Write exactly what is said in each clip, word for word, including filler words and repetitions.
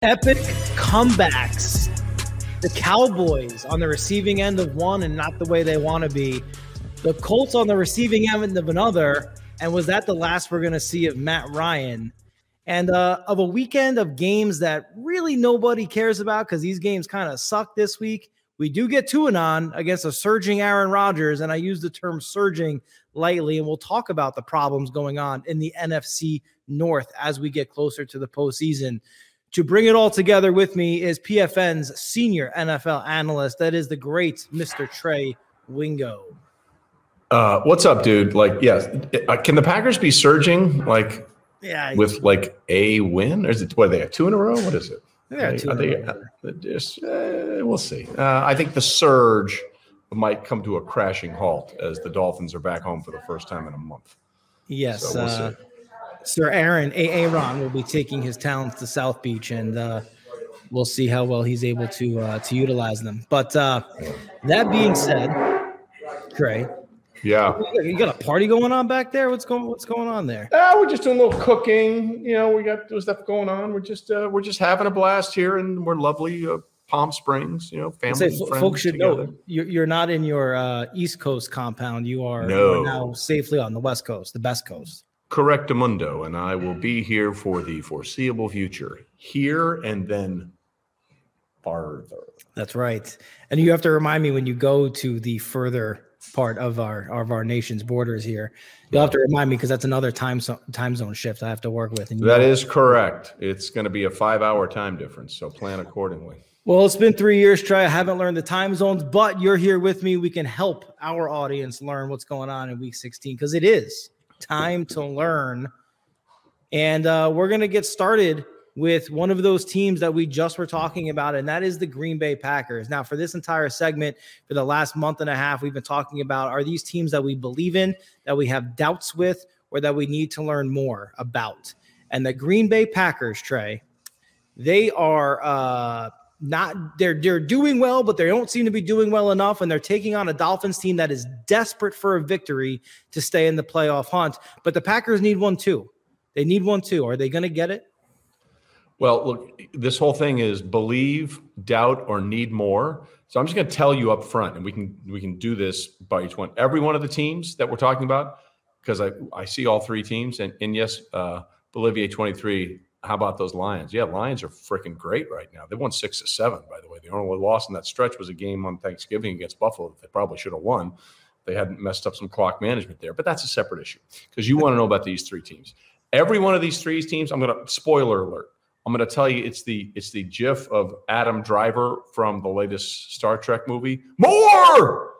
Epic comebacks. The Cowboys on the receiving end of one and not the way they want to be. The Colts on the receiving end of another. And was that the last we're going to see of Matt Ryan? And uh, of a weekend of games that really nobody cares about because these games kind of suck this week. We do get to and on against a surging Aaron Rodgers, and I use the term surging lightly, and we'll talk about the problems going on in the N F C North as we get closer to the postseason. To bring it all together with me is P F N's senior N F L analyst. That is the great Mister Trey Wingo. Uh, what's up, dude? Like, yes, uh, can the Packers be surging like yeah, with like a win? Or is it what are they have two in a row? What is it? Yeah, two are in they, a row. Uh, just, uh, we'll see. Uh, I think the surge might come to a crashing halt as the Dolphins are back home for the first time in a month. Yes, so we'll uh, see. Sir Aaron Aaron will be taking his talents to South Beach, and uh, we'll see how well he's able to uh, to utilize them. But uh, that being said, Trey, yeah, you got a party going on back there. What's going What's going on there? Uh, we're just doing a little cooking. You know, we got stuff going on. We're just uh, we're just having a blast here, and we're lovely uh, Palm Springs. You know, family. Say, and friends folks should together. know you're, you're not in your uh, East Coast compound. You are, no. you are now safely on the West Coast, the best coast. Correctamundo, and I will be here for the foreseeable future. Here and then farther. That's right. And you have to remind me when you go to the further part of our of our nation's borders here. You'll have to remind me because that's another time so, time zone shift I have to work with. And that know. is correct. It's going to be a five-hour time difference, so plan accordingly. Well, it's been three years, Trey. I haven't learned the time zones, but you're here with me. We can help our audience learn what's going on in Week sixteen because it is time to learn. And uh, we're going to get started with one of those teams that we just were talking about, and that is the Green Bay Packers. Now, for this entire segment, for the last month and a half, we've been talking about are these teams that we believe in, that we have doubts with, or that we need to learn more about. And the Green Bay Packers, Trey, they are uh, not they're they're doing well, but they don't seem to be doing well enough, and they're taking on a Dolphins team that is desperate for a victory to stay in the playoff hunt. But the Packers need one too. They need one too. Are they going to get it? Well, look, this whole thing is believe, doubt, or need more. So I'm just going to tell you up front, and we can we can do this by each one. Every one of the teams that we're talking about, because I I see all three teams, and and yes, uh, Bolivier twenty-three. How about those Lions? Yeah, Lions are freaking great right now. They won six to seven, by the way. The only loss in that stretch was a game on Thanksgiving against Buffalo that they probably should have won. They hadn't messed up some clock management there, but that's a separate issue because you want to know about these three teams. Every one of these three teams, I'm going to spoiler alert. I'm going to tell you it's the it's the GIF of Adam Driver from the latest Star Trek movie. More,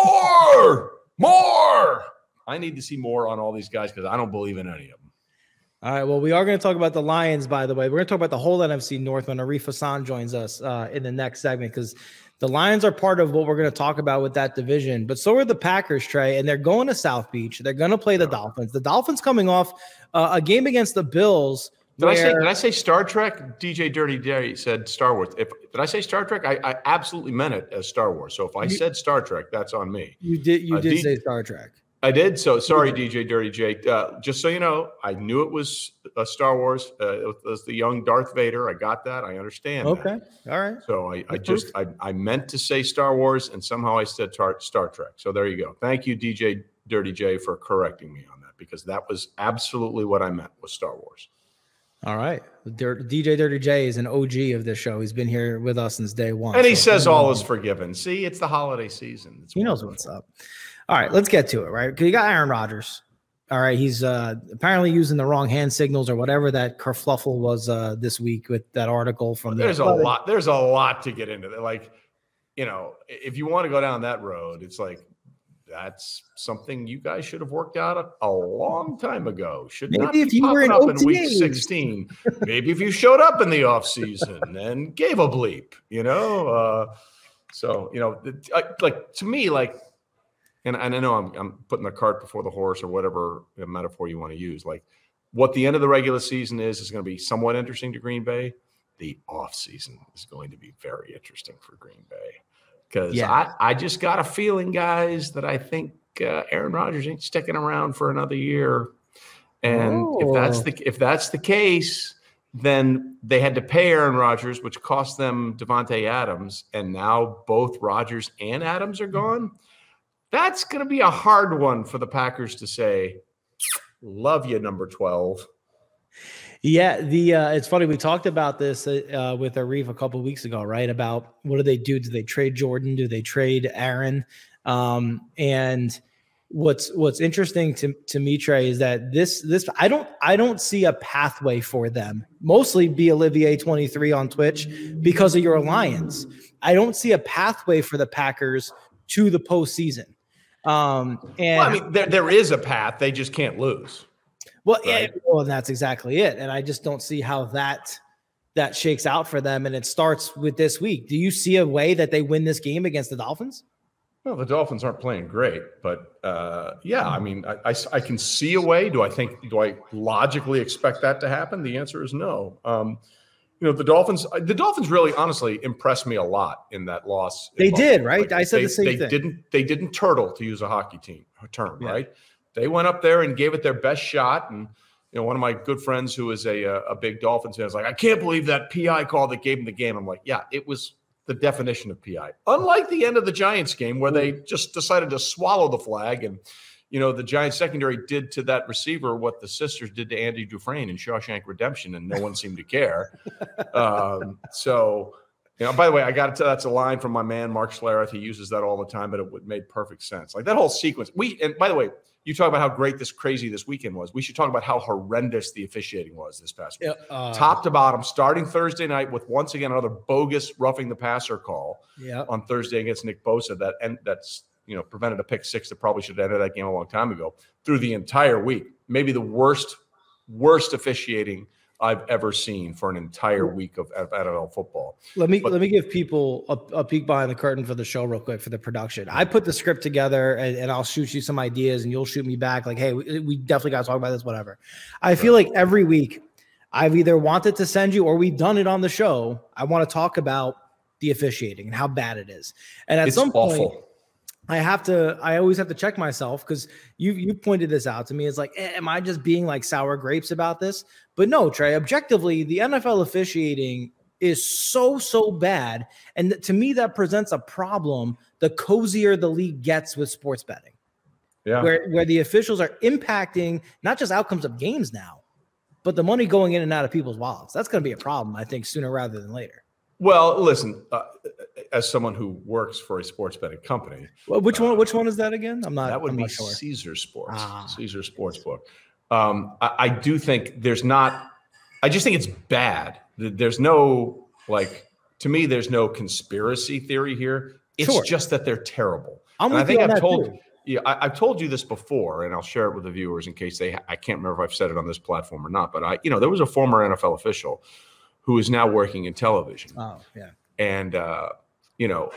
more, more. I need to see more on all these guys because I don't believe in any of them. All right, well, we are going to talk about the Lions, by the way. We're going to talk about the whole N F C North when Arif Hassan joins us uh, in the next segment because the Lions are part of what we're going to talk about with that division. But so are the Packers, Trey, and they're going to South Beach. They're going to play the Dolphins. The Dolphins coming off uh, a game against the Bills. Did where... I say did I say Star Trek? D J Dirty Jerry said Star Wars. If did I say Star Trek? I, I absolutely meant it as Star Wars. So if I you, said Star Trek, that's on me. You did you uh, did D- say Star Trek. I did. So sorry, D J Dirty J. Uh, just so you know, I knew it was a Star Wars. Uh, it was the young Darth Vader. I got that. I understand. Okay. That. All right. So I, I just I, I meant to say Star Wars, and somehow I said tar- Star Trek. So there you go. Thank you, D J Dirty J, for correcting me on that because that was absolutely what I meant was Star Wars. All right. D J Dirty J is an O G of this show. He's been here with us since day one. And he so says all is forgiven. See, it's the holiday season. It's he knows what's up. All right, let's get to it, right? Because you got Aaron Rodgers. All right, he's uh, apparently using the wrong hand signals or whatever that kerfluffle was uh, this week with that article from. There's the- a lot. There's a lot to get into. Like, you know, if you want to go down that road, it's like that's something you guys should have worked out a, a long time ago. Should Maybe not if be you were in up O in T As. week sixteen. Maybe if you showed up in the off season and gave a bleep, you know. Uh, so you know, like to me, like. And, and I know I'm, I'm putting the cart before the horse or whatever metaphor you want to use. Like what the end of the regular season is, is going to be somewhat interesting to Green Bay. The offseason is going to be very interesting for Green Bay because yeah. I, I just got a feeling, guys, that I think uh, Aaron Rodgers ain't sticking around for another year. And oh. if that's the if that's the case, then they had to pay Aaron Rodgers, which cost them Devontae Adams, and now both Rodgers and Adams are gone. That's going to be a hard one for the Packers to say, love you, number twelve. Yeah, the uh, it's funny. We talked about this uh, with Arif a couple of weeks ago, right? About what do they do? Do they trade Jordan? Do they trade Aaron? Um, and what's what's interesting to to me, Trey, is that this this I don't I don't see a pathway for them. Mostly be Olivier twenty-three on Twitch because of your alliance. I don't see a pathway for the Packers to the postseason. Um, and well, I mean, there there is a path. They just can't lose. Well, right? yeah, well, and that's exactly it. And I just don't see how that that shakes out for them. And it starts with this week. Do you see a way that they win this game against the Dolphins? Well, the Dolphins aren't playing great, but uh, yeah, I mean, I, I, I can see a way. Do I think? Do I logically expect that to happen? The answer is no. Um, you know, the Dolphins. The Dolphins really, honestly, impressed me a lot in that loss. They did, right? Like, I said they, the same they thing. Didn't they didn't turtle, to use a hockey team a term, Yeah. right? They went up there and gave it their best shot. And, you know, one of my good friends who is a, a big Dolphins fan is like, I can't believe that P I call that gave him the game. I'm like, yeah, it was the definition of P I. Unlike the end of the Giants game where they just decided to swallow the flag. And, you know, the Giants secondary did to that receiver what the sisters did to Andy Dufresne in Shawshank Redemption, and no one seemed to care. Um, so, you know, by the way, I got to, that's a line from my man, Mark Schlereth. He uses that all the time, but it made perfect sense. Like that whole sequence. We, and by the way, you talk about how great this crazy this weekend was. We should talk about how horrendous the officiating was this past week. Uh, Top to bottom, starting Thursday night with once again another bogus roughing the passer call yeah. on Thursday against Nick Bosa that and that's you know prevented a pick six that probably should have ended that game a long time ago. Through the entire week, maybe the worst worst officiating I've ever seen for an entire week of N F L football. Let me but, let me give people a, a peek behind the curtain for the show real quick for the production. I put the script together and, and I'll shoot you some ideas and you'll shoot me back like, hey, we, we definitely got to talk about this, whatever. I feel like every week I've either wanted to send you or we've done it on the show. I want to talk about the officiating and how bad it is. And at it's some point, awful. I have to, I always have to check myself because you you pointed this out to me. It's like, eh, am I just being like sour grapes about this? But no, Trey, objectively, the N F L officiating is so, so bad. And th- to me, that presents a problem the cozier the league gets with sports betting. Yeah. Where, where the officials are impacting not just outcomes of games now, but the money going in and out of people's wallets. That's going to be a problem, I think, sooner rather than later. Well, listen, uh, as someone who works for a sports betting company, Well, which one? uh, Which one is that again? I'm not. that would I'm be not sure. Caesar Sports, Ah. Caesar Sportsbook. Um, I, I do think there's not. I just think it's bad. There's no like to me. There's no conspiracy theory here. It's Sure. just that they're terrible. I'm and I with think you on I've that told. too. Yeah, I, I've told you this before, and I'll share it with the viewers in case they. I can't remember if I've said it on this platform or not, but I, you know, there was a former N F L official who is now working in television. Oh yeah. And, uh, you know,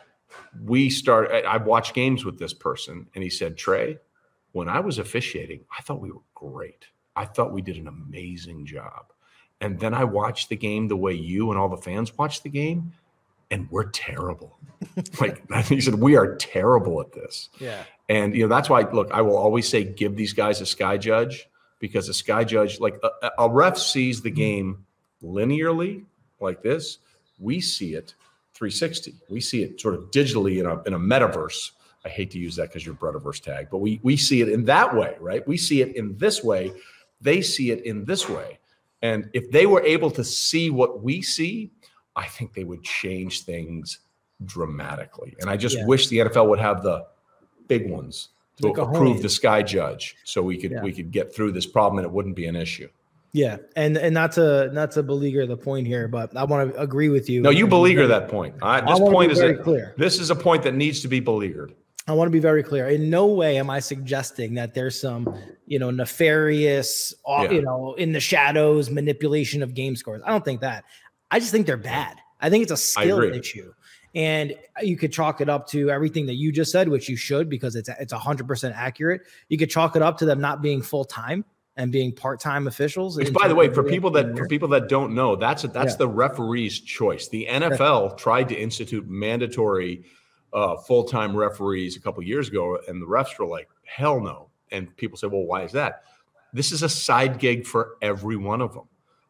we start, I watched games with this person and he said, Trey, when I was officiating, I thought we were great. I thought we did an amazing job. And then I watched the game the way you and all the fans watched the game and we're terrible. Like he said, we are terrible at this. Yeah. And, you know, that's why, look, I will always say, give these guys a sky judge because a sky judge, like a, a ref sees the game linearly like this. We see it three sixty. We see it sort of digitally in a in a metaverse. I hate to use that because you're Bretaverse tag, but we we see it in that way, right? We see it in this way. They see it in this way. And if they were able to see what we see, I think they would change things dramatically. And I just Yeah. wish the N F L would have the big ones to Like a approve Hornet. the sky judge so we could Yeah. we could get through this problem and it wouldn't be an issue. Yeah, and and not to not to beleaguer the point here, but I want to agree with you. No, you beleaguer that point. I, this wanna point be is very a, clear. This is a point that needs to be beleaguered. I want to be very clear. In no way am I suggesting that there's some, you know, nefarious, uh, Yeah. you know, in the shadows manipulation of game scores. I don't think that. I just think they're bad. I think it's a skill agree. issue, and you could chalk it up to everything that you just said, which you should because it's it's a hundred percent accurate. You could chalk it up to them not being full time and being part-time officials. Which, in by the terms way, of for the- people that for people that don't know, that's a, that's Yeah. the referee's choice. The N F L tried to institute mandatory uh, full-time referees a couple of years ago, and the refs were like, "Hell no!" And people say, "Well, why is that?" This is a side gig for every one of them.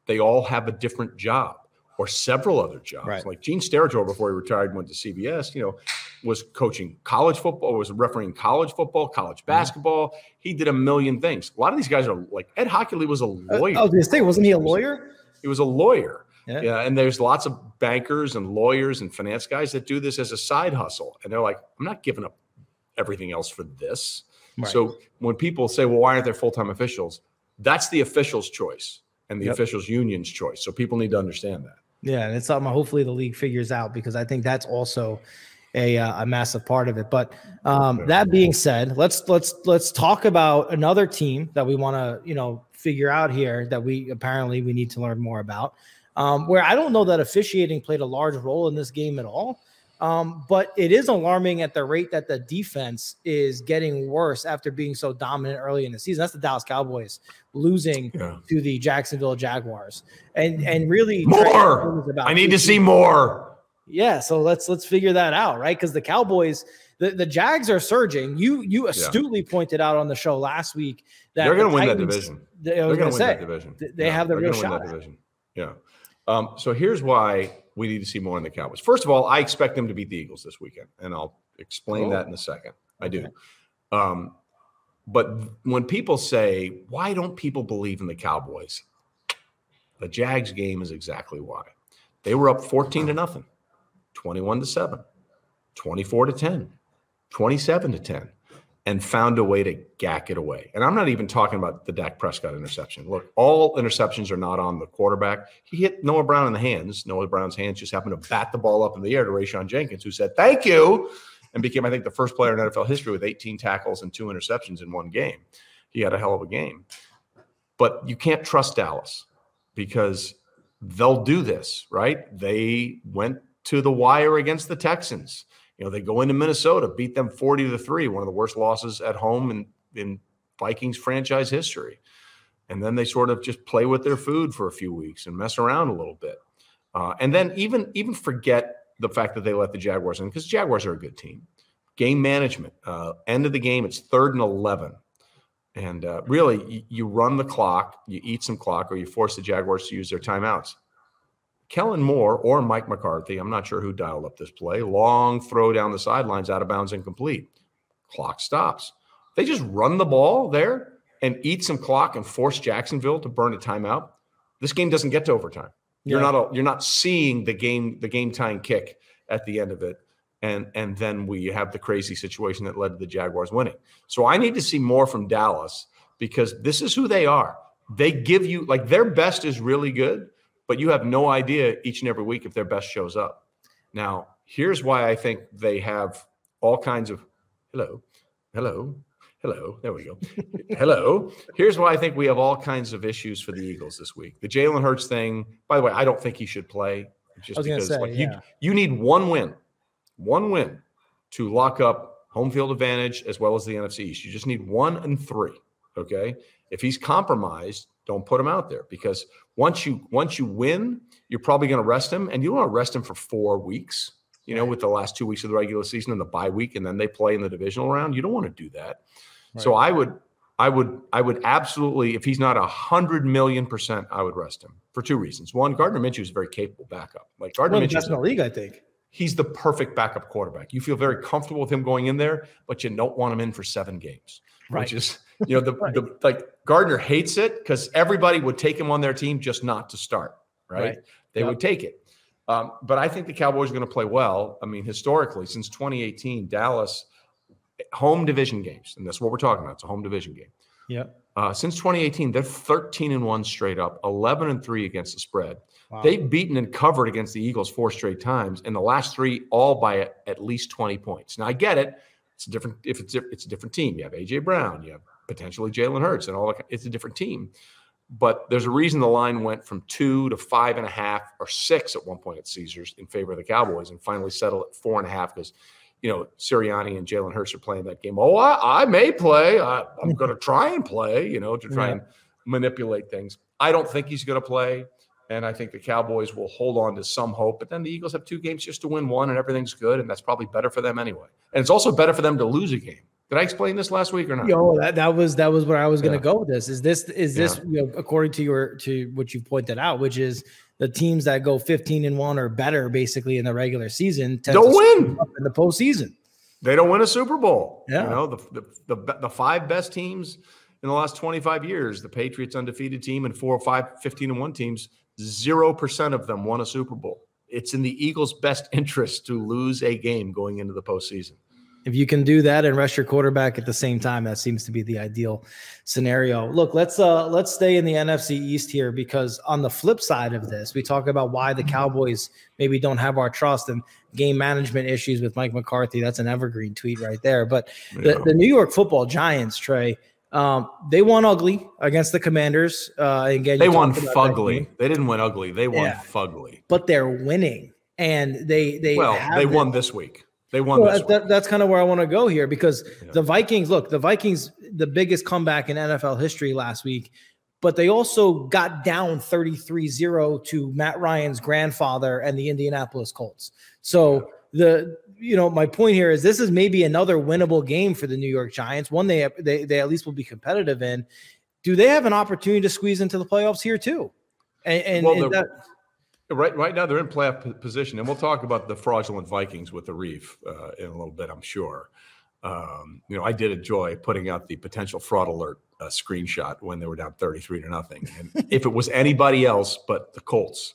they all have a different job or several other jobs. Right. Like Gene Steratore, before he retired and went to C B S, you know, was coaching college football, was refereeing college football, college basketball. Mm-hmm. He did a million things. A lot of these guys are like Ed Hockley was a lawyer. Uh, I was going to say, wasn't he a lawyer? He was a lawyer. Yeah. yeah. And there's lots of bankers and lawyers and finance guys that do this as a side hustle. And they're like, I'm not giving up everything else for this. Right. So when people say, well, why aren't there full-time officials? That's the officials' choice and the yep. officials' union's choice. So people need to understand that. Yeah, and it's something hopefully the league figures out, because I think that's also a uh, a massive part of it. But um, that being said, let's let's let's talk about another team that we want to you know figure out here that we apparently we need to learn more about. Um, where I don't know that officiating played a large role in this game at all. Um, but it is alarming at the rate that the defense is getting worse after being so dominant early in the season. That's the Dallas Cowboys losing yeah. to the Jacksonville Jaguars. And and really more. I need to see more. Yeah, so let's let's figure that out, right? Because the Cowboys, the, the Jags are surging. You you astutely yeah. pointed out on the show last week that they're going to the win Titans, that division. They, they're going to win say that division. They yeah, have the real shot. Win that division. Yeah. Um, so here's why we need to see more in the Cowboys. First of all, I expect them to beat the Eagles this weekend, and I'll explain oh. that in a second. I do. Okay. Um, but when people say, why don't people believe in the Cowboys? The Jags game is exactly why. They were up fourteen to nothing, twenty-one to seven, twenty-four to ten, twenty-seven to ten, and found a way to gack it away. And I'm not even talking about the Dak Prescott interception. Look, all interceptions are not on the quarterback. He hit Noah Brown in the hands. Noah Brown's hands just happened to bat the ball up in the air to Rayshon Jenkins, who said, thank you, and became, I think, the first player in N F L history with eighteen tackles and two interceptions in one game. He had a hell of a game. But you can't trust Dallas because they'll do this, right? They went to the wire against the Texans. You know, they go into Minnesota, beat them forty to three, one of the worst losses at home in, in Vikings franchise history. And then they sort of just play with their food for a few weeks and mess around a little bit. Uh, and then even, even forget the fact that they let the Jaguars in, because Jaguars are a good team. Game management, uh, end of the game, it's third and eleven. And uh, really, you, you run the clock, you eat some clock, or you force the Jaguars to use their timeouts. Kellen Moore or Mike McCarthy, I'm not sure who dialed up this play, long throw down the sidelines, out of bounds, incomplete. Clock stops. They just run the ball there and eat some clock and force Jacksonville to burn a timeout. This game doesn't get to overtime. You're yeah. not a, you're not seeing the game the game tying kick at the end of it, and and then we have the crazy situation that led to the Jaguars winning. So I need to see more from Dallas, because this is who they are. They give you, like, their best is really good, but you have no idea each and every week if their best shows up. Now, here's why I think they have all kinds of hello, hello, hello. There we go. Hello. Here's why I think we have all kinds of issues for the Eagles this week. The Jalen Hurts thing, by the way, I don't think he should play. Just because say, like, yeah. you, you need one win, one win to lock up home field advantage as well as the N F C East. You just need one and three. Okay. If he's compromised, don't put him out there, because once you once you win, you're probably going to rest him, and you don't want to rest him for four weeks, you know, with the last two weeks of the regular season and the bye week, and then they play in the divisional round. You don't want to do that. Right. So I would, I would, I would absolutely, if he's not a hundred million percent, I would rest him for two reasons. One, Gardner Minshew is a very capable backup. Like Gardner Minshew, in the league, I think he's the perfect backup quarterback. You feel very comfortable with him going in there, but you don't want him in for seven games, right. which is. You know, the, right. the like Gardner hates it because everybody would take him on their team just not to start, right? right. They yep. would take it. Um, but I think the Cowboys are going to play well. I mean, historically, since twenty eighteen, Dallas, home division games, and that's what we're talking about. It's a home division game. Yeah. Uh, since twenty eighteen, they're thirteen and one straight up, eleven and three against the spread. Wow. They've beaten and covered against the Eagles four straight times, and the last three all by at, at least twenty points. Now, I get it. It's a different if it's it's a different team. You have A J Brown, you have potentially Jalen Hurts, and all that. It's a different team. But there's a reason the line went from two to five and a half or six at one point at Caesars in favor of the Cowboys, and finally settled at four and a half because, you know, Sirianni and Jalen Hurts are playing that game. Oh, I, I may play. I, I'm going to try and play, you know, to try yeah. and manipulate things. I don't think he's going to play, and I think the Cowboys will hold on to some hope. But then the Eagles have two games just to win one, and everything's good, and that's probably better for them anyway. And it's also better for them to lose a game. Did I explain this last week or not? Yo, that, that was that was where I was going to Yeah. go with this. Is this is this Yeah. you know, according to your to what you pointed out, which is the teams that go fifteen and one or better, basically in the regular season, tend Don't to win up in the postseason. They don't win a Super Bowl. Yeah. You know, the, the the the five best teams in the last twenty-five years, the Patriots undefeated team and four or five fifteen and one teams, zero percent of them won a Super Bowl. It's in the Eagles' best interest to lose a game going into the postseason. If you can do that and rest your quarterback at the same time, that seems to be the ideal scenario. Look, let's uh let's stay in the N F C East here, because on the flip side of this, we talk about why the Cowboys maybe don't have our trust and game management issues with Mike McCarthy. That's an evergreen tweet right there. But the, Yeah. the New York Football Giants, Trey, um, they won ugly against the Commanders. Uh, again, They you won talked about that fugly. game, They didn't win ugly. They won Yeah. fugly. but they're winning, and they they Well, have they this- won this week. They won Well, this week. that, that's kind of where I want to go here, because Yeah. the Vikings, look, the Vikings, the biggest comeback in N F L history last week, but they also got down thirty-three zero to Matt Ryan's grandfather and the Indianapolis Colts. So the, you know, my point here is this is maybe another winnable game for the New York Giants. One they, they, they at least will be competitive in. Do they have an opportunity to squeeze into the playoffs here too? And, and, Well, and they're- that, Right, right now they're in playoff p- position, and we'll talk about the fraudulent Vikings with the Reef uh, in a little bit, I'm sure. Um, you know, I did enjoy putting out the potential fraud alert uh, screenshot when they were down thirty-three to nothing. And if it was anybody else but the Colts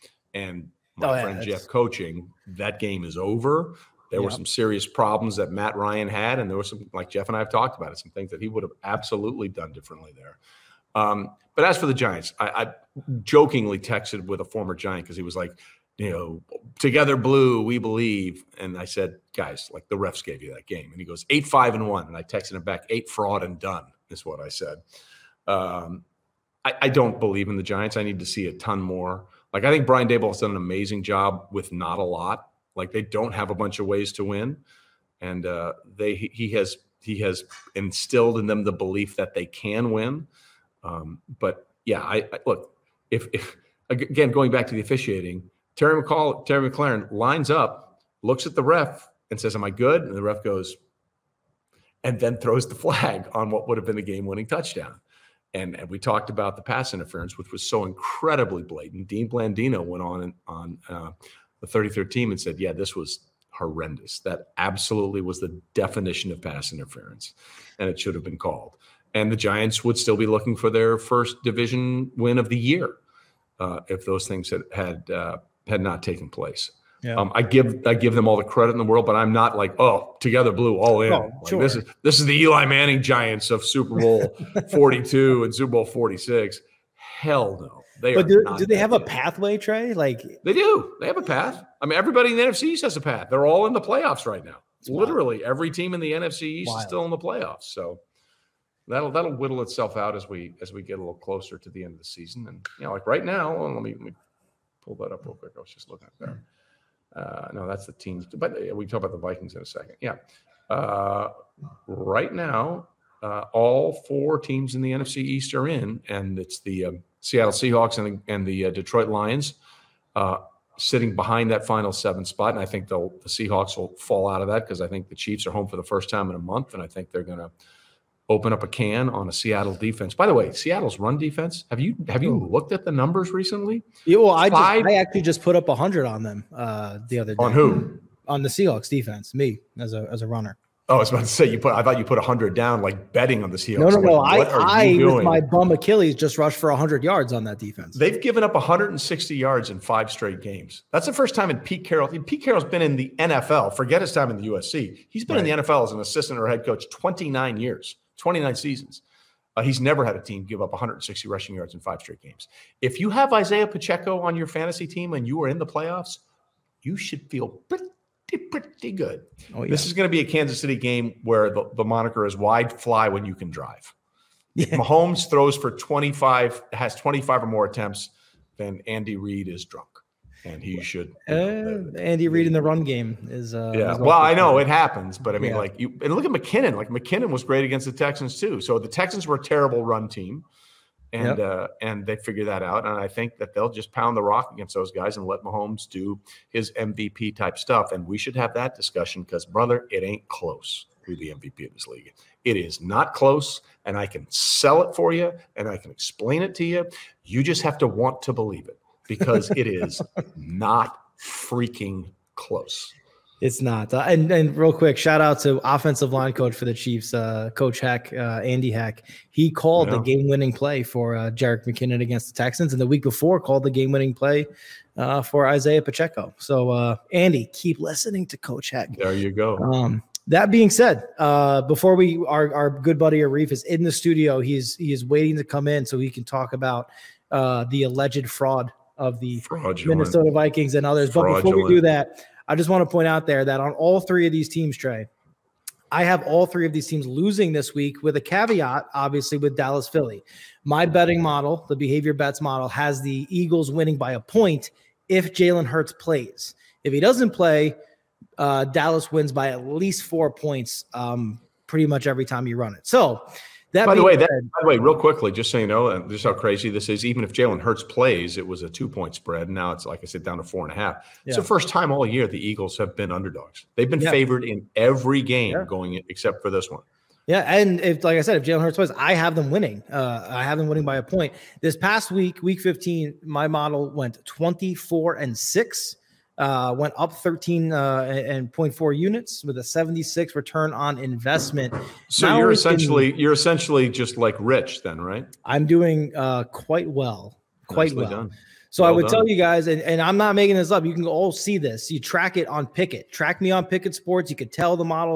and my Oh, yeah, friend it's- Jeff coaching, that game is over. There were Yeah. some serious problems that Matt Ryan had, and there were some, like Jeff and I have talked about it, some things that he would have absolutely done differently there. Um, but as for the Giants, I, I jokingly texted with a former Giant because he was like, you know, together blue, we believe. And I said, guys, like the refs gave you that game. And he goes, eight, five, and one. And I texted him back, eight fraud and done, is what I said. Um, I, I don't believe in the Giants. I need to see a ton more. Like, I think Brian Daboll has done an amazing job with not a lot. Like, they don't have a bunch of ways to win. And uh, they he has he has instilled in them the belief that they can win. Um, but yeah, I, I look, if, if again, going back to the officiating, Terry McCall, Terry McLaurin lines up, looks at the ref and says, am I good? And the ref goes, and then throws the flag on what would have been the game winning touchdown. And, and we talked about the pass interference, which was so incredibly blatant. Dean Blandino went on and on uh, the thirty-third team and said, yeah, this was horrendous. That absolutely was the definition of pass interference, and it should have been called. And the Giants would still be looking for their first division win of the year uh, if those things had had, uh, had not taken place. yeah. Um, I give I give them all the credit in the world, but I'm not like, oh, together blue, all in. Oh, Like, sure. This is this is the Eli Manning Giants of Super Bowl forty-two and Super Bowl forty-six. Hell no. They But are do, not do they that have a good. pathway, Trey? Like, They do. They have a path. I mean, everybody in the N F C East has a path. They're all in the playoffs right now. It's wild. Literally every team in the N F C East Wild. is still in the playoffs. So that'll that'll whittle itself out as we as we get a little closer to the end of the season. And you know, like right now, well, let me let me pull that up real quick. I was just looking at there. Uh, no, that's the teams. But we can talk about the Vikings in a second. Yeah. Uh, right now, uh, all four teams in the N F C East are in, and it's the um, Seattle Seahawks and the, and the uh, Detroit Lions uh, sitting behind that final seven spot. And I think they'll, the Seahawks will fall out of that because I think the Chiefs are home for the first time in a month, and I think they're going to open up a can on a Seattle defense. By the way, Seattle's run defense. Have you have you looked at the numbers recently? yeah, well, I just Five- I actually just put up a hundred on them uh, the other day. On who? On the Seahawks defense, me as a as a runner. Oh, I was about to say you put. I thought you put a hundred down, like betting on the Seahawks. No, no, no. Like, what are I, you I with doing? my bum Achilles just rushed for hundred yards on that defense. They've given up one hundred sixty yards in five straight games. That's the first time in Pete Carroll. Pete Carroll's been in the N F L. Forget his time in the U S C. He's been in Right. the N F L as an assistant or head coach twenty-nine years, twenty-nine seasons. Uh, he's never had a team give up one hundred sixty rushing yards in five straight games. If you have Isaiah Pacheco on your fantasy team and you are in the playoffs, you should feel pretty, pretty good. Oh, yeah. This is going to be a Kansas City game where the, the moniker is wide fly when you can drive. If Yeah. Mahomes throws for twenty-five, has twenty-five or more attempts, then Andy Reid is drunk, and he should. you know, Uh, the- Andy Reid in the run game is. Uh, yeah, is well, also I know fun. it happens, but I mean, Yeah. like you and look at McKinnon. Like McKinnon was great against the Texans too. So the Texans were a terrible run team, And yep. uh, and they figure that out. And I think that they'll just pound the rock against those guys and let Mahomes do his M V P type stuff. And we should have that discussion because, brother, it ain't close who the M V P of this league. It is not close, and I can sell it for you, and I can explain it to you. You just have to want to believe it because it is not freaking close. It's not. Uh, and, and real quick, shout out to offensive line coach for the Chiefs, uh, Coach Heck, uh, Andy Heck. He called yeah. the game-winning play for uh, Jerick McKinnon against the Texans, and the week before called the game-winning play uh, for Isaiah Pacheco. So, uh, Andy, keep listening to Coach Heck. There you go. Um, that being said, uh, before we, our, our good buddy Arif is in the studio. He's he is waiting to come in so he can talk about uh, the alleged fraud of the Fraudulent. Minnesota Vikings and others. Fraudulent. But before we do that, I just want to point out there that on all three of these teams, Trey, I have all three of these teams losing this week with a caveat, obviously, with Dallas Philly. My betting model, the behavior bets model, has the Eagles winning by a point if Jalen Hurts plays. If he doesn't play, uh, Dallas wins by at least four points um, pretty much every time you run it. So that by the way, that, said, by the way, real quickly, just so you know, and just how crazy this is, even if Jalen Hurts plays, it was a two-point spread. Now it's, like I said, down to four and a half. Yeah. It's the first time all year the Eagles have been underdogs. They've been yeah. favored in every game yeah. going in, except for this one. Yeah, and if, like I said, if Jalen Hurts plays, I have them winning. Uh, I have them winning by a point. This past week, week fifteen, my model went twenty-four and six. Uh, went up thirteen uh, and point four units with a seventy-six return on investment. So now you're essentially can, you're essentially just like Rich then, right? I'm doing uh, quite well, quite Nicely well. Done. So well I would done. tell you guys, and, and I'm not making this up. You can all see this. You track it on Pickett. Track me on Pickett Sports. You could tell the model.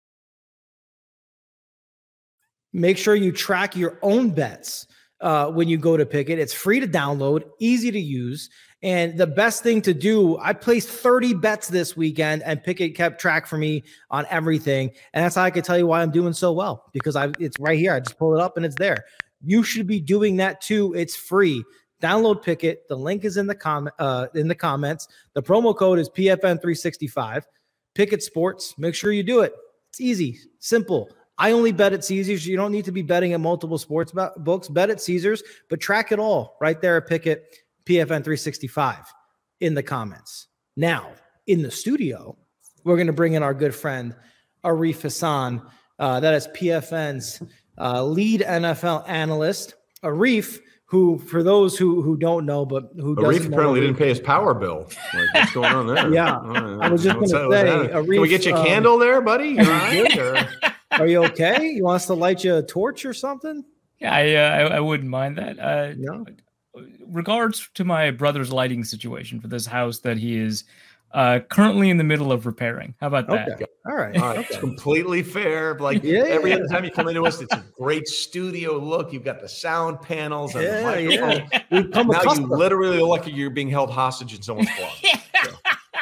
Make sure you track your own bets uh, when you go to Pickett. It's free to download, easy to use. And the best thing to do, I placed thirty bets this weekend, and Pickett kept track for me on everything. And that's how I can tell you why I'm doing so well, because I it's right here. I just pull it up and it's there. You should be doing that too. It's free. Download Pickett. The link is in the comment uh, in the comments. The promo code is P F N three sixty-five. Pickett Sports. Make sure you do it. It's easy, simple. I only bet at Caesars. You don't need to be betting at multiple sports books. Bet at Caesars, but track it all right there at Pickett. P F N three sixty-five in the comments. Now, in the studio, we're going to bring in our good friend, Arif Hassan. Uh, that is P F N's uh, lead N F L analyst. Arif, who, for those who who don't know, but who doesn't Arif know, apparently Arif, didn't pay his power bill. Like, what's going on there? Yeah. Oh, I was just going to say, Arif, can we get you a um, candle there, buddy? You all right, or? Are you okay? You want us to light you a torch or something? Yeah, I uh, I, I wouldn't mind that. Uh, no. Regards to my brother's lighting situation for this house that he is uh, currently in the middle of repairing. How about that? Okay. All right. All right. Okay. It's completely fair. Like yeah, every yeah. other time you come into us, it's a great studio look. You've got the sound panels and yeah, the microphone. Yeah. We've come now accustomed. you literally look like you're being held hostage in someone's closet. So.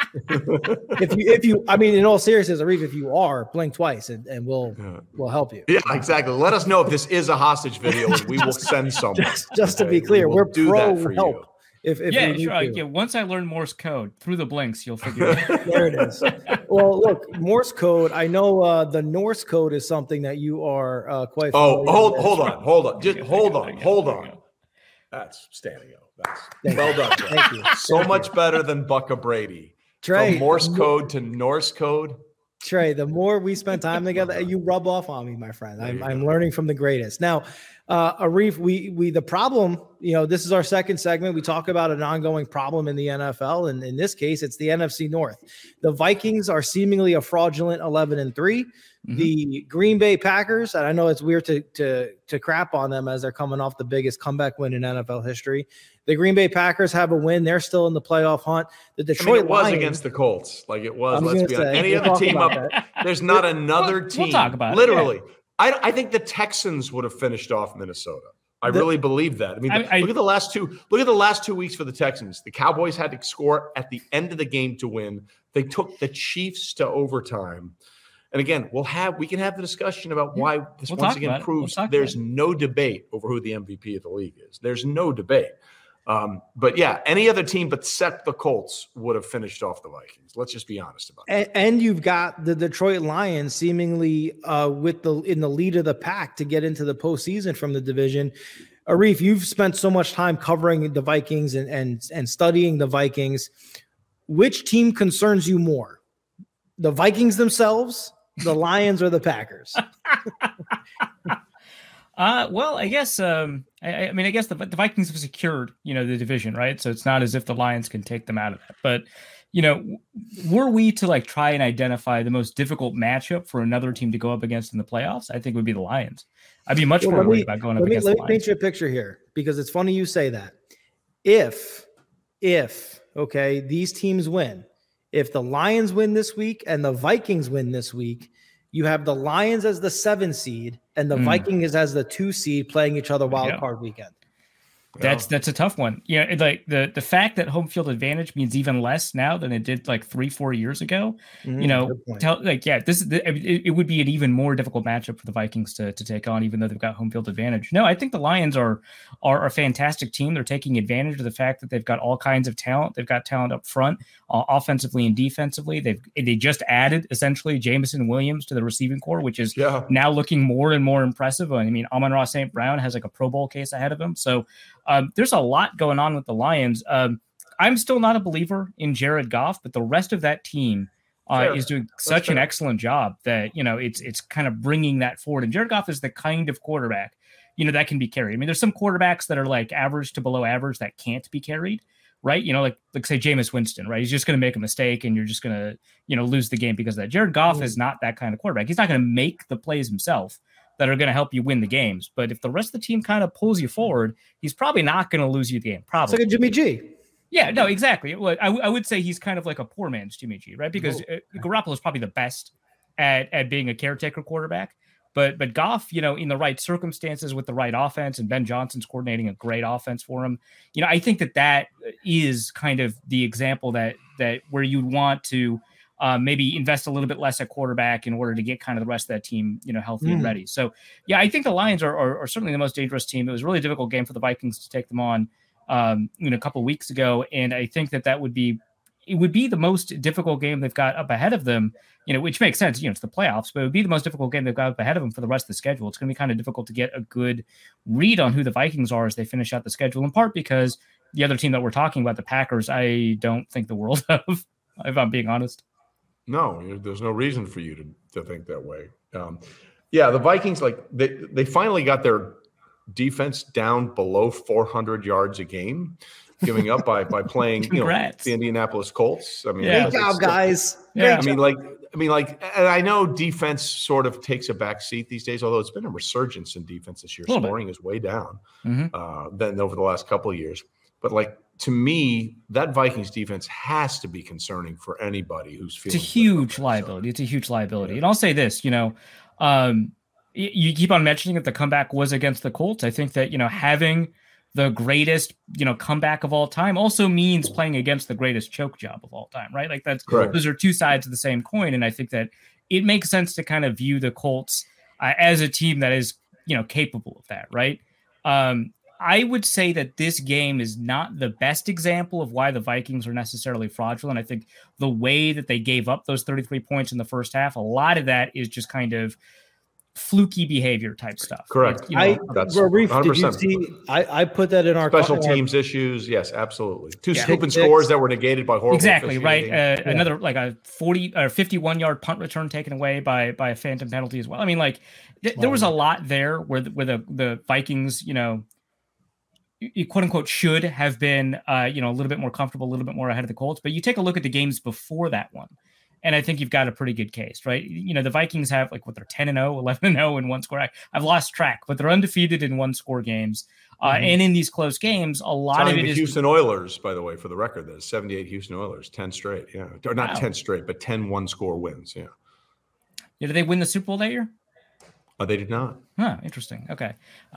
if you, if you, I mean, in all seriousness, Arif, if you are, blink twice and, and we'll, yeah. we'll help you. Yeah, exactly. Let us know if this is a hostage video and we will send someone. Just, just okay? to be clear, we we're do pro that for help. You. If, if yeah, sure. Yeah. Once I learn Morse code through the blinks, you'll figure it out. There it is. Well, look, Morse code. I know uh, the Norse code is something that you are uh, quite. Oh, hold, with. hold on, hold on, just hold on, hold on. That's standing out. That's Thank well you. done. Thank you. So Thank much you. better than Bucka Brady. Trey, From Morse code to Norse code. Trey, the more we spend time together, you rub off on me, my friend. I'm, I'm learning from the greatest. Now, uh, Arif, we we the problem, you know, this is our second segment. We talk about an ongoing problem in the N F L, and in this case, it's the N F C North. The Vikings are seemingly a fraudulent eleven and three. Mm-hmm. The Green Bay Packers, and I know it's weird to to to crap on them as they're coming off the biggest comeback win in N F L history. The Green Bay Packers have a win. They're still in the playoff hunt. The Detroit I mean, it was Lions, against the Colts. Like it was. was Let's be honest. Any we'll other team up, that. there's not another we'll, team. We'll talk about literally. it. Yeah. I, I think the Texans would have finished off Minnesota. I the, really believe that. I mean, I, the, I, look at the last two. Look at the last two weeks for the Texans. The Cowboys had to score at the end of the game to win. They took the Chiefs to overtime. And again, we'll have we can have the discussion about why this we'll once again proves we'll there's no debate over who the M V P of the league is. There's no debate. Um, but yeah, any other team but set the Colts would have finished off the Vikings. Let's just be honest about it. And, and you've got the Detroit Lions seemingly uh, with the in the lead of the pack to get into the postseason from the division. Arif, you've spent so much time covering the Vikings and, and, and studying the Vikings. Which team concerns you more? The Vikings themselves, the Lions, or the Packers? uh, well, I guess, um, I, I mean, I guess the, the Vikings have secured, you know, the division, right? So it's not as if the Lions can take them out of that. But, you know, were we to like try and identify the most difficult matchup for another team to go up against in the playoffs, I think it would be the Lions. I'd be much well, more worried me, about going up me, against let the Lions. Let me paint you a picture here, because it's funny you say that. If, if, okay, these teams win, if the Lions win this week and the Vikings win this week, you have the Lions as the seven seed and the mm. Vikings as the two seed playing each other wild yeah. card weekend. That's yeah. that's a tough one. Yeah, you know, like the the fact that home field advantage means even less now than it did like three, four years ago. Mm, you know, tell like yeah, this is the, it, it would be an even more difficult matchup for the Vikings to to take on, even though they've got home field advantage. No, I think the Lions are are a fantastic team. They're taking advantage of the fact that they've got all kinds of talent. They've got talent up front, uh, offensively and defensively. They've they just added essentially Jameson Williams to the receiving core, which is yeah. now looking more and more impressive. I mean, Amon-Ra Saint Brown has like a Pro Bowl case ahead of him, so. Um, there's a lot going on with the Lions. Um, I'm still not a believer in Jared Goff, but the rest of that team uh, sure. is doing such an excellent job that, you know, it's it's kind of bringing that forward. And Jared Goff is the kind of quarterback, you know, that can be carried. I mean, there's some quarterbacks that are like average to below average that can't be carried, right? You know, like, like say Jameis Winston, right? He's just going to make a mistake and you're just going to, you know, lose the game because of that. Jared Goff mm. is not that kind of quarterback. He's not going to make the plays himself that are going to help you win the games. But if the rest of the team kind of pulls you forward, he's probably not going to lose you the game. Probably. It's like a Jimmy G. Yeah, no, exactly. I, w- I would say he's kind of like a poor man's Jimmy G, right? Because oh. Garoppolo is probably the best at, at being a caretaker quarterback. But but Goff, you know, in the right circumstances with the right offense, and Ben Johnson's coordinating a great offense for him. You know, I think that that is kind of the example that that where you'd want to Uh, maybe invest a little bit less at quarterback in order to get kind of the rest of that team, you know, healthy mm. and ready. So, yeah, I think the Lions are, are, are certainly the most dangerous team. It was a really difficult game for the Vikings to take them on, um, you know, a couple of weeks ago. And I think that that would be, it would be the most difficult game they've got up ahead of them, you know, which makes sense, you know, it's the playoffs, but it would be the most difficult game they've got up ahead of them for the rest of the schedule. It's going to be kind of difficult to get a good read on who the Vikings are as they finish out the schedule, in part because the other team that we're talking about, the Packers, I don't think the world of, if I'm being honest. No, there's no reason for you to, to think that way. Um, yeah, the Vikings, like they, they finally got their defense down below four hundred yards a game, giving up by by playing you know, the Indianapolis Colts. I mean, yeah. Great job, guys. Yeah. I mean, like, I mean, like, and I know defense sort of takes a back seat these days, although it's been a resurgence in defense this year. Scoring is way down mm-hmm. uh, than over the last couple of years. But like, to me, that Vikings defense has to be concerning for anybody who's feeling. It's a huge liability. It's a huge liability. Yeah. And I'll say this, you know, um, you keep on mentioning that the comeback was against the Colts. I think that, you know, having the greatest, you know, comeback of all time also means playing against the greatest choke job of all time, right? Like that's, Correct. Those are two sides of the same coin. And I think that it makes sense to kind of view the Colts uh, as a team that is, you know, capable of that, right? Um, I would say that this game is not the best example of why the Vikings are necessarily fraudulent. I think the way that they gave up those thirty-three points in the first half, a lot of that is just kind of fluky behavior type stuff. Correct. Like, you know, I, that's Reef, did you see, I, I put that in our special teams our, issues. Yes, absolutely. Two yeah. scoop and scores that were negated by horrible. Exactly. Right. Uh, yeah. Another like a forty or fifty-one yard punt return taken away by, by a phantom penalty as well. I mean, like th- there was a lot there where the, where the, the Vikings, you know, you quote unquote should have been, uh, you know, a little bit more comfortable, a little bit more ahead of the Colts. But you take a look at the games before that one, and I think you've got a pretty good case, right? You know, the Vikings have like what they're ten and oh, eleven and oh in one score. I, I've lost track, but they're undefeated in one score games. Uh, mm-hmm. And in these close games, a lot Tying of it the is Houston Oilers, by the way, for the record, there's seventy-eight Houston Oilers, ten straight. Yeah. Or not wow. ten straight, but ten one score wins. Yeah. Yeah. Did they win the Super Bowl that year? Oh, they did not. Huh, interesting. Okay.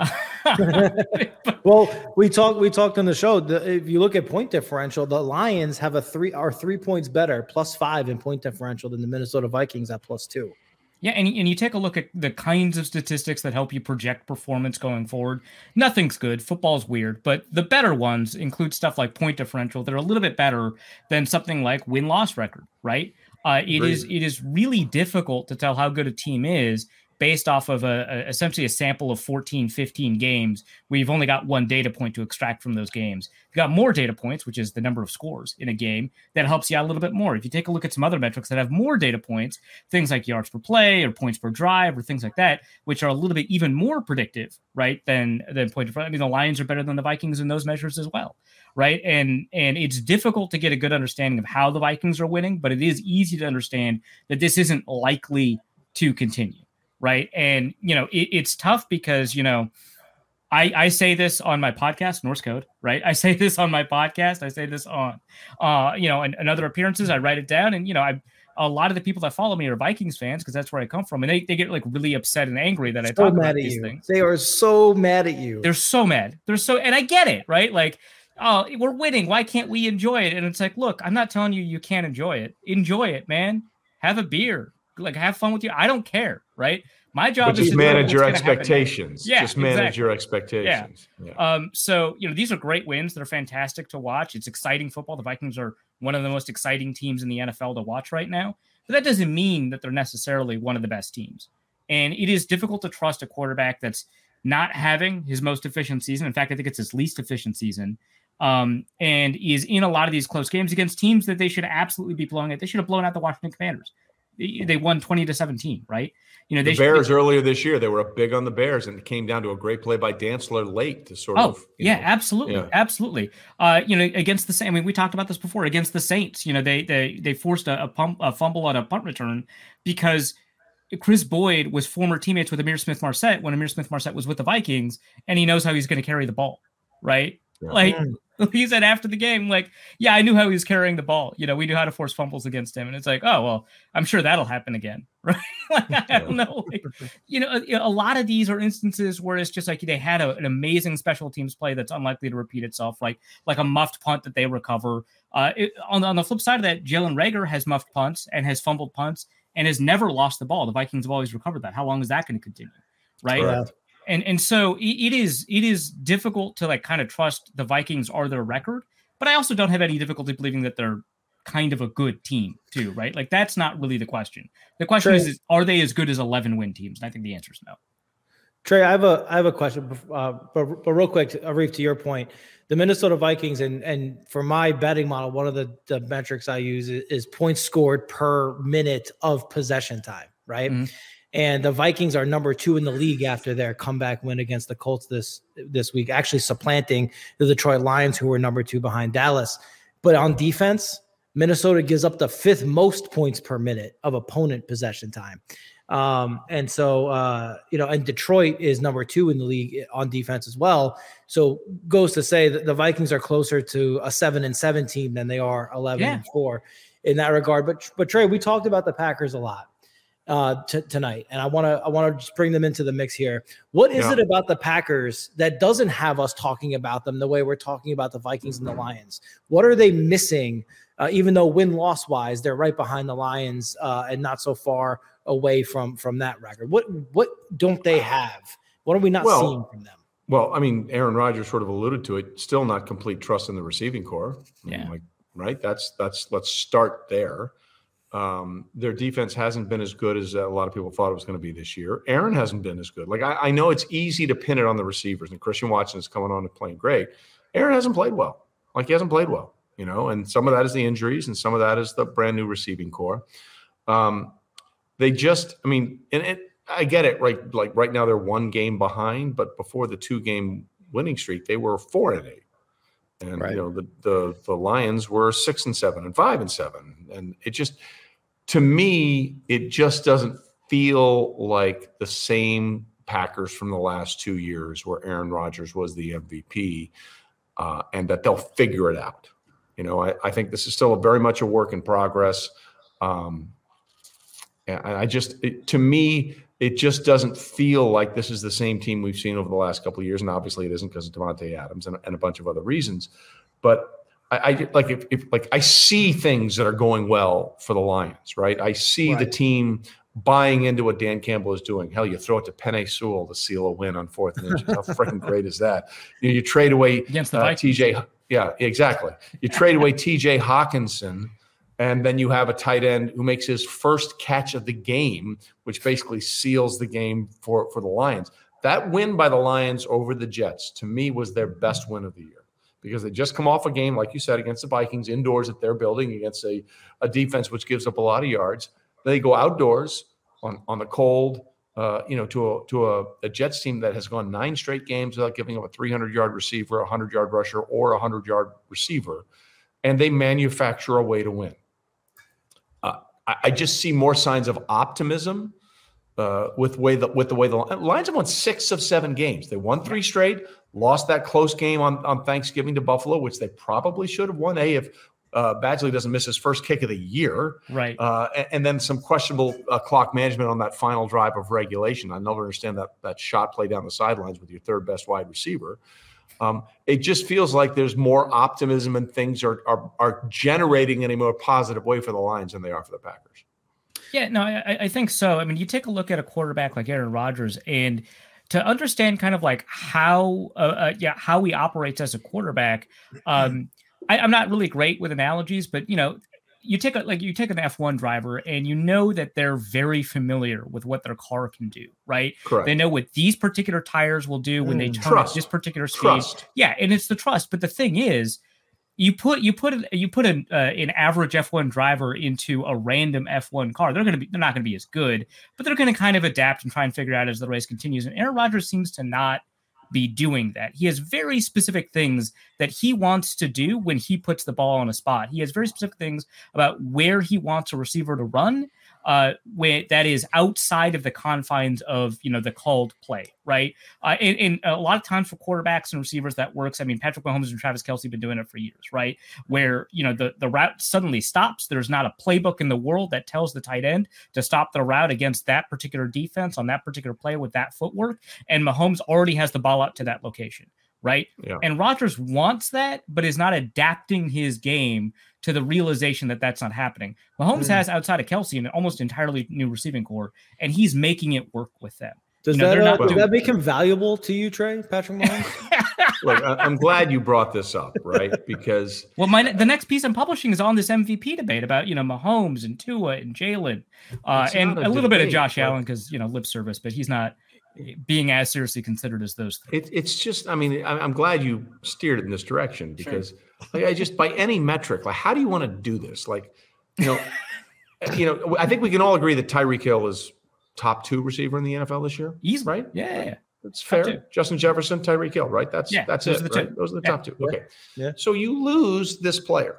Well, we talked we talked on the show. The, if you look at point differential, the Lions have a three are three points better, plus five in point differential than the Minnesota Vikings at plus two. Yeah, and, and you take a look at the kinds of statistics that help you project performance going forward. Nothing's good. Football's weird, but the better ones include stuff like point differential that are a little bit better than something like win-loss record, right? Uh, it is it is really difficult to tell how good a team is based off of a, a essentially a sample of fourteen, fifteen games. We've only got one data point to extract from those games. You've got more data points, which is the number of scores in a game, that helps you out a little bit more. If you take a look at some other metrics that have more data points, things like yards per play or points per drive or things like that, which are a little bit even more predictive, right, than than point per. I mean, the Lions are better than the Vikings in those measures as well, right? And and it's difficult to get a good understanding of how the Vikings are winning, but it is easy to understand that this isn't likely to continue. Right. And, you know, it, it's tough because, you know, I, I say this on my podcast, Norse Code, right? I say this on my podcast. I say this on, uh, you know, and, and other appearances. I write it down. And, you know, I a lot of the people that follow me are Vikings fans because that's where I come from. And they, they get like really upset and angry that I so talk mad about at these you. things. They are so mad at you. They're so mad. They're so, and I get it, right? Like, oh, we're winning. Why can't we enjoy it? And it's like, look, I'm not telling you you can't enjoy it. Enjoy it, man. Have a beer. Like, have fun with you. I don't care, right? My job but is just to manage your expectations. Yeah, just manage exactly. your expectations. Yeah. yeah. Um. So you know, these are great wins. They're fantastic to watch. It's exciting football. The Vikings are one of the most exciting teams in the N F L to watch right now. But that doesn't mean that they're necessarily one of the best teams. And it is difficult to trust a quarterback that's not having his most efficient season. In fact, I think it's his least efficient season. Um, and is in a lot of these close games against teams that they should absolutely be blowing out. They should have blown out the Washington Commanders. They won twenty to seventeen, right? You know, they the Bears be, earlier this year, they were up big on the Bears, and it came down to a great play by Dantzler late to sort oh, of. yeah, know, absolutely, yeah. absolutely. Uh, you know, against the Saints, I mean, we talked about this before. Against the Saints, you know, they they they forced a, a pump a fumble on a punt return because Chris Boyd was former teammates with Amir Smith-Marset when Amir Smith-Marset was with the Vikings, and he knows how he's going to carry the ball, right? Yeah. Like. He said after the game, like, yeah, I knew how he was carrying the ball. You know, we knew how to force fumbles against him. And it's like, oh, well, I'm sure that'll happen again. Right. Like, I don't know. Like, you know, a, a lot of these are instances where it's just like they had a, an amazing special teams play that's unlikely to repeat itself, like like a muffed punt that they recover. Uh, it, on, on the flip side of that, Jalen Reagor has muffed punts and has fumbled punts and has never lost the ball. The Vikings have always recovered that. How long is that going to continue? Right. Yeah. And and so it is it is difficult to like kind of trust the Vikings are their record, but I also don't have any difficulty believing that they're kind of a good team too, right? Like that's not really the question. The question Trey, is, is, are they as good as eleven win teams? And I think the answer is no. Trey, I have a I have a question, uh, but but real quick, Arif, to your point, the Minnesota Vikings and and for my betting model, one of the, the metrics I use is, is points scored per minute of possession time, right? Mm-hmm. And the Vikings are number two in the league after their comeback win against the Colts this this week, actually supplanting the Detroit Lions, who were number two behind Dallas. But on defense, Minnesota gives up the fifth most points per minute of opponent possession time. Um, and so, uh, you know, and Detroit is number two in the league on defense as well. So goes to say that the Vikings are closer to a seven and seven team than they are eleven yeah. and four in that regard. But, but Trey, we talked about the Packers a lot. Uh, t- tonight, and I want to I want to just bring them into the mix here. What is yeah. it about the Packers that doesn't have us talking about them the way we're talking about the Vikings and the Lions? What are they missing? Uh, even though win loss wise, they're right behind the Lions uh, and not so far away from from that record. What what don't they have? What are we not well, seeing from them? Well, I mean, Aaron Rodgers sort of alluded to it. Still not complete trust in the receiving core. I mean, yeah. like right. That's that's let's start there. Um, their defense hasn't been as good as a lot of people thought it was going to be this year. Aaron hasn't been as good. Like I, I know it's easy to pin it on the receivers, and Christian Watson is coming on and playing great. Aaron hasn't played well. Like he hasn't played well, you know. And some of that is the injuries, and some of that is the brand new receiving core. Um, they just, I mean, and it, I get it, right? Like right now they're one game behind, but before the two game winning streak, they were four and eight. And right. you know the, the the Lions were six and seven and five and seven, and it just to me it just doesn't feel like the same Packers from the last two years where Aaron Rodgers was the M V P, uh, and that they'll figure it out. You know, I, I think this is still a very much a work in progress. Um, and I just it, to me. It just doesn't feel like this is the same team we've seen over the last couple of years, and obviously it isn't because of Devontae Adams and, and a bunch of other reasons. But I, I like if, if like I see things that are going well for the Lions, right? I see right. the team buying into what Dan Campbell is doing. Hell, you throw it to Penei Sewell to seal a win on fourth and inches. How freaking great is that? You know, you trade away against the uh, T J. Yeah, exactly. You trade away T J Hawkinson. And then you have a tight end who makes his first catch of the game, which basically seals the game for, for the Lions. That win by the Lions over the Jets, to me, was their best win of the year because they just come off a game, like you said, against the Vikings indoors at their building against a, a defense which gives up a lot of yards. They go outdoors on, on the cold, uh, you know, to a to a, a Jets team that has gone nine straight games without giving up a three hundred yard receiver, a one hundred yard rusher, or a one hundred yard receiver, and they manufacture a way to win. Uh, I, I just see more signs of optimism uh, with way the with the way the Lions have won six of seven games. They won three straight, lost that close game on, on Thanksgiving to Buffalo, which they probably should have won. A if uh, Badgley doesn't miss his first kick of the year, right? Uh, and, and then some questionable uh, clock management on that final drive of regulation. I never understand that that shot play down the sidelines with your third best wide receiver. Um, it just feels like there's more optimism and things are, are are generating in a more positive way for the Lions than they are for the Packers. Yeah, no, I, I think so. I mean, you take a look at a quarterback like Aaron Rodgers, and to understand kind of like how, uh, uh, yeah, how he operates as a quarterback. Um, I, I'm not really great with analogies, but you know, you take a, like you take an F one driver and you know that they're very familiar with what their car can do, right? Correct. They know what these particular tires will do when mm, they turn trust. at this particular speed. Trust. Yeah, and it's the trust. But the thing is, you put you put you put an uh, an average F one driver into a random F one car. They're going to be they're not going to be as good, but they're going to kind of adapt and try and figure out as the race continues. And Aaron Rodgers seems to not be doing that. He has very specific things that he wants to do when he puts the ball on a spot. He has very specific things about where he wants a receiver to run, uh, where that is outside of the confines of, you know, the called play, right? Uh, and, and a lot of times for quarterbacks and receivers that works. I mean, Patrick Mahomes and Travis Kelce have been doing it for years, right? Where, you know, the, the route suddenly stops. There's not a playbook in the world that tells the tight end to stop the route against that particular defense on that particular play with that footwork. And Mahomes already has the ball out to that location, right? Yeah. And Rodgers wants that, but is not adapting his game to the realization that that's not happening. Mahomes mm. has, outside of Kelce, an almost entirely new receiving core, and he's making it work with them. Does, you know, that, uh, does doing... that make him valuable to you, Trey, Patrick Mahomes? Look, I'm glad you brought this up, right? Because well, my the next piece I'm publishing is on this M V P debate about, you know, Mahomes and Tua and Jalen, uh, and a, a little bit of Josh like, Allen because, you know, lip service, but he's not being as seriously considered as those three. It, it's just, I mean, I'm glad you steered it in this direction because, sure. like, I just by any metric, like, how do you want to do this? Like, you know, you know, I think we can all agree that Tyreek Hill is top two receiver in the N F L this year. He's right. Yeah, yeah. That's fair. Justin Jefferson, Tyreek Hill, right? That's yeah, that's those it. Are the right? two. Those are the yeah. top two. Okay. Yeah. So you lose this player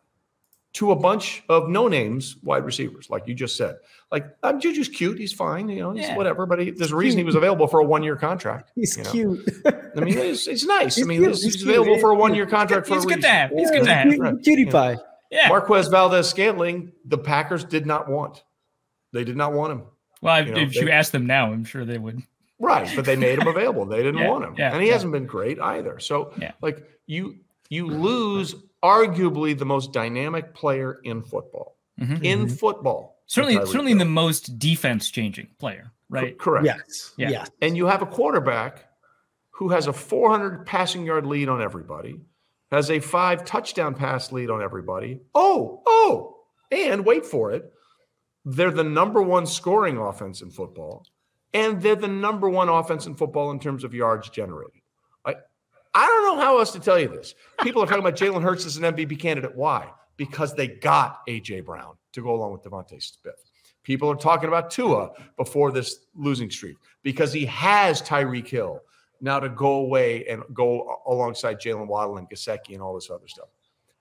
to a bunch of no names wide receivers, like you just said. Like, um, Juju's cute. He's fine. You know, he's yeah. whatever. But he, there's a reason he was available for a one-year contract. He's you know? cute. I mean, it's, it's nice. He's I mean, cute. he's, he's, he's cute. available for a one-year contract he's for a good reason. To have. He's yeah, good to have. Right. Cutie pie. Yeah. Marquez Valdez-Scantling, the Packers did not want. They did not want him. Well, you if know, you they, ask them now, I'm sure they would. Right, but they made him available. They didn't yeah, want him. yeah, and he yeah. hasn't been great either. So, yeah. like, you you lose arguably the most dynamic player in football. Mm-hmm. In football. Certainly, certainly the most defense-changing player, right? Co- correct. Yes. Yeah. yes. And you have a quarterback who has a four hundred passing yard lead on everybody, has a five touchdown pass lead on everybody. Oh, oh, and wait for it. They're the number one scoring offense in football, and they're the number one offense in football in terms of yards generated. I, I don't know how else to tell you this. People are talking about Jalen Hurts as an M V P candidate. Why? Because they got A J Brown to go along with Devontae Smith. People are talking about Tua before this losing streak because he has Tyreek Hill now to go away and go alongside Jalen Waddle and Gesicki and all this other stuff.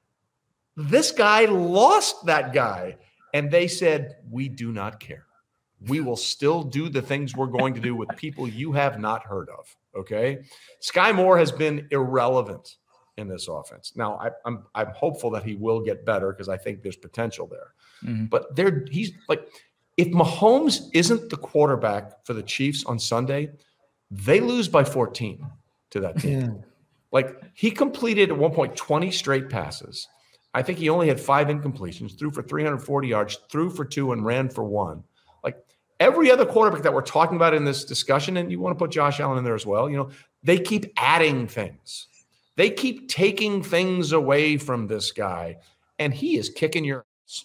This guy lost that guy, and they said, we do not care. We will still do the things we're going to do with people you have not heard of, okay? Sky Moore has been irrelevant in this offense. Now, I, I'm I'm hopeful that he will get better because I think there's potential there. Mm-hmm. But they're he's like, if Mahomes isn't the quarterback for the Chiefs on Sunday, they lose by fourteen to that team. Yeah. Like, he completed at one point twenty straight passes. I think he only had five incompletions, threw for three hundred forty yards, threw for two, and ran for one. Like, every other quarterback that we're talking about in this discussion, and you want to put Josh Allen in there as well, you know, they keep adding things. They keep taking things away from this guy, and he is kicking your ass.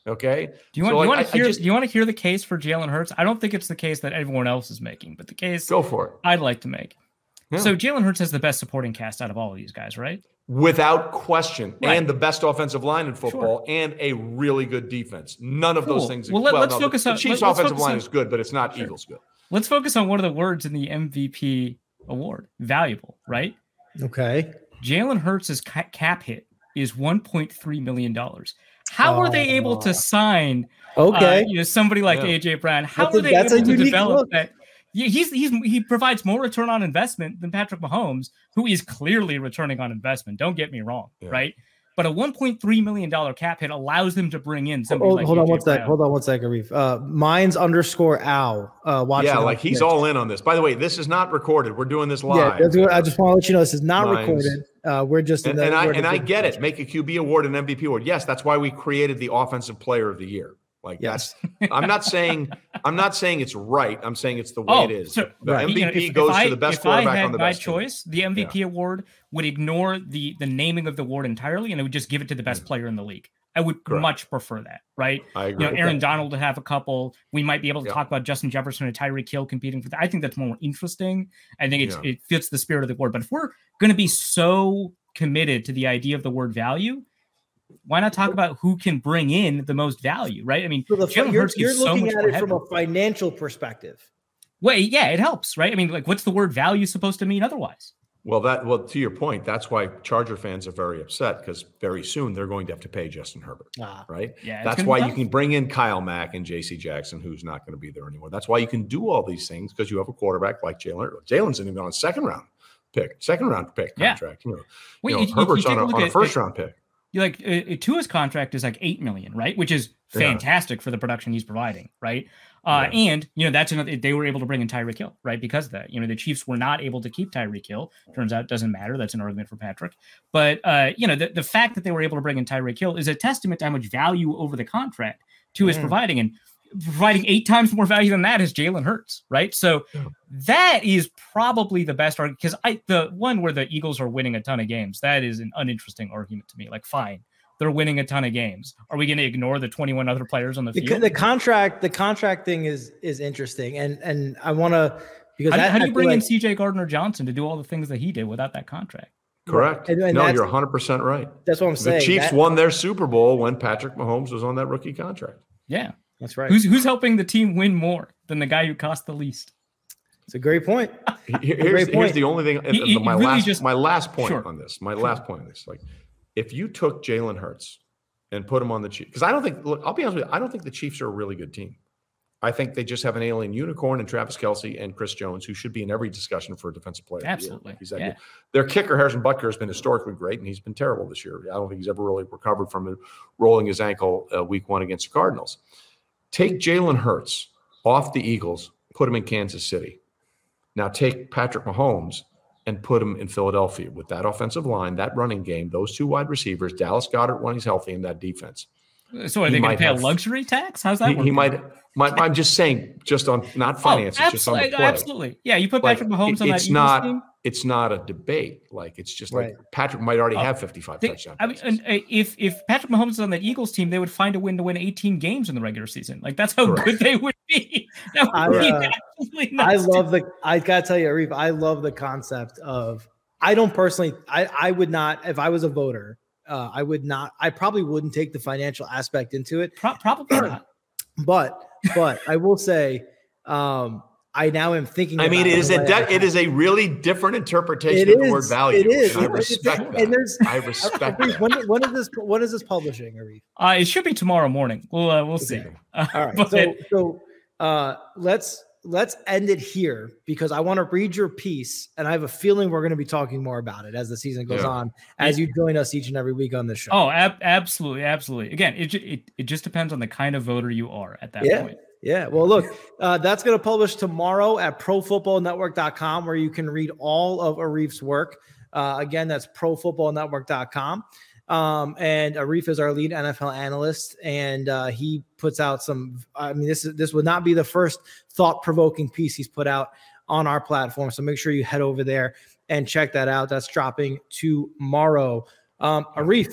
Okay. Do you want, so, do you like, want to I, hear? I just, do you want to hear the case for Jalen Hurts? I don't think it's the case that everyone else is making, but the case go for it. I'd like to make. Yeah. So Jalen Hurts has the best supporting cast out of all of these guys, right? Without question, right. and the best offensive line in football, sure. and a really good defense. None of cool. those things. Well, let, well let's no, focus the, on the Chiefs' let, offensive line on, is good, but it's not sure. Eagles good. Let's focus on one of the words in the M V P award: valuable, right? Okay. Jalen Hurts' cap hit is one point three million dollars. How oh, are they able to sign? Okay, uh, you know, somebody like yeah. A J Brown. How that's are they a, able to develop look. that? He's he's he provides more return on investment than Patrick Mahomes, who is clearly returning on investment. Don't get me wrong, yeah. right? But a one point three million dollars cap hit allows them to bring in somebody hold, like hold A J on one Brown. sec. Hold on one second, Reef. Uh, Mines underscore Al. Uh, watching yeah, like he's all in on this. By the way, this is not recorded. We're doing this live. Yeah, I just want to let you know this is not Mines. recorded. Uh, we're just in and, the, and I and I get it. Make a Q B award and M V P award. Yes, that's why we created the Offensive Player of the Year. Like yes. that's. I'm not saying I'm not saying it's right. I'm saying it's the way oh, it is. So, the right. M V P you know, if, goes if I, to the best if quarterback I had on the my best choice, team. The M V P yeah. award would ignore the the naming of the award entirely, and it would just give it to the best mm. player in the league. I would Correct. much prefer that, right? I agree. You know, Aaron Donald to have a couple. We might be able to yeah. talk about Justin Jefferson and Tyreek Hill competing for that. I think that's more interesting. I think it's, yeah. it fits the spirit of the award. But if we're going to be so committed to the idea of the word value, why not talk about who can bring in the most value, right? I mean, so the, you're, you're so looking at it from a financial perspective. Well, yeah, it helps, right? I mean, like, what's the word value supposed to mean otherwise? Well, that well, to your point, that's why Charger fans are very upset because very soon they're going to have to pay Justin Herbert, ah, right? Yeah, that's why you can bring in Kyle Mack and J C Jackson, who's not going to be there anymore. That's why you can do all these things because you have a quarterback like Jalen. Jalen's even on a second round pick, second round pick contract. Yeah. You know, Wait, you know you, Herbert's you on, a, on a at, first round pick. You like uh, Tua's contract is like eight million, right? Which is fantastic yeah. for the production he's providing, right? Uh, yeah. And you know that's another. They were able to bring in Tyreek Hill, right? Because of that, you know, the Chiefs were not able to keep Tyreek Hill. Turns out it doesn't matter. That's an argument for Patrick. But uh, you know, the, the fact that they were able to bring in Tyreek Hill is a testament to how much value over the contract Tua is mm. providing, and providing eight times more value than that is Jalen Hurts, right? So yeah. that is probably the best argument because I the one where the Eagles are winning a ton of games. That is an uninteresting argument to me. Like, fine. They're winning a ton of games. Are we going to ignore the twenty-one other players on the, the field? The contract, the contract thing is is interesting, and and I want to because how, that, how do you bring like, in C J Gardner Johnson to do all the things that he did without that contract? Correct. And, and no, you're one hundred percent right. That's what I'm saying. The Chiefs that, won their Super Bowl when Patrick Mahomes was on that rookie contract. Yeah, that's right. Who's who's helping the team win more than the guy who cost the least? It's a great point. Here, here's, great point. here's the only thing. He, he my really last just, my last point sure. on this. My sure. last point on this. Like, if you took Jalen Hurts and put him on the Chiefs, because I don't think. Look, I'll be honest with you. I don't think the Chiefs are a really good team. I think they just have an alien unicorn in Travis Kelce and Chris Jones, who should be in every discussion for a defensive player. Absolutely. He's that yeah. good. Their kicker, Harrison Butker, has been historically great, and he's been terrible this year. I don't think he's ever really recovered from rolling his ankle uh, week one against the Cardinals. Take Jalen Hurts off the Eagles, put him in Kansas City. Now take Patrick Mahomes and put him in Philadelphia with that offensive line, that running game, those two wide receivers, Dallas Goedert when he's healthy, and that defense. So are they going to pay have, a luxury tax? How's that he, work? He might, might. I'm just saying, just on not finances, oh, just on the play. Absolutely, yeah. You put Patrick like, Mahomes it, on that it's Eagles not, team? It's not a debate. Like it's just right. like Patrick might already oh, have fifty-five they, touchdowns. I mean, and, uh, if if Patrick Mahomes is on that Eagles team, they would find a win to win eighteen games in the regular season. Like that's how Correct. good they would be. That would I, be uh, absolutely I nuts. love the. I gotta tell you, Arif, I love the concept of. I don't personally. I I would not if I was a voter. Uh, I would not. I probably wouldn't take the financial aspect into it. Pro- probably not. But but I will say, um, I now am thinking. I mean, it is a de- it is a really different interpretation it of the is, word value. It is. And I respect it's, that. And there's, I respect Arif, that. When, when is this? When is this publishing, Arif? Uh, it should be tomorrow morning. We'll uh, we'll okay. see. Uh, All right. but, so so uh, let's. Let's end it here because I want to read your piece, and I have a feeling we're going to be talking more about it as the season goes yeah. on, as you join us each and every week on this show. Oh, ab- absolutely, absolutely. Again, it, it it just depends on the kind of voter you are at that yeah. point. Yeah. Well, look, uh, that's going to publish tomorrow at pro football network dot com, where you can read all of Arif's work. Uh, again, that's pro football network dot com. Um, and Arif is our lead N F L analyst, and uh, he puts out some. I mean, this is this would not be the first thought-provoking piece he's put out on our platform. So make sure you head over there and check that out. That's dropping tomorrow. Um, Arif,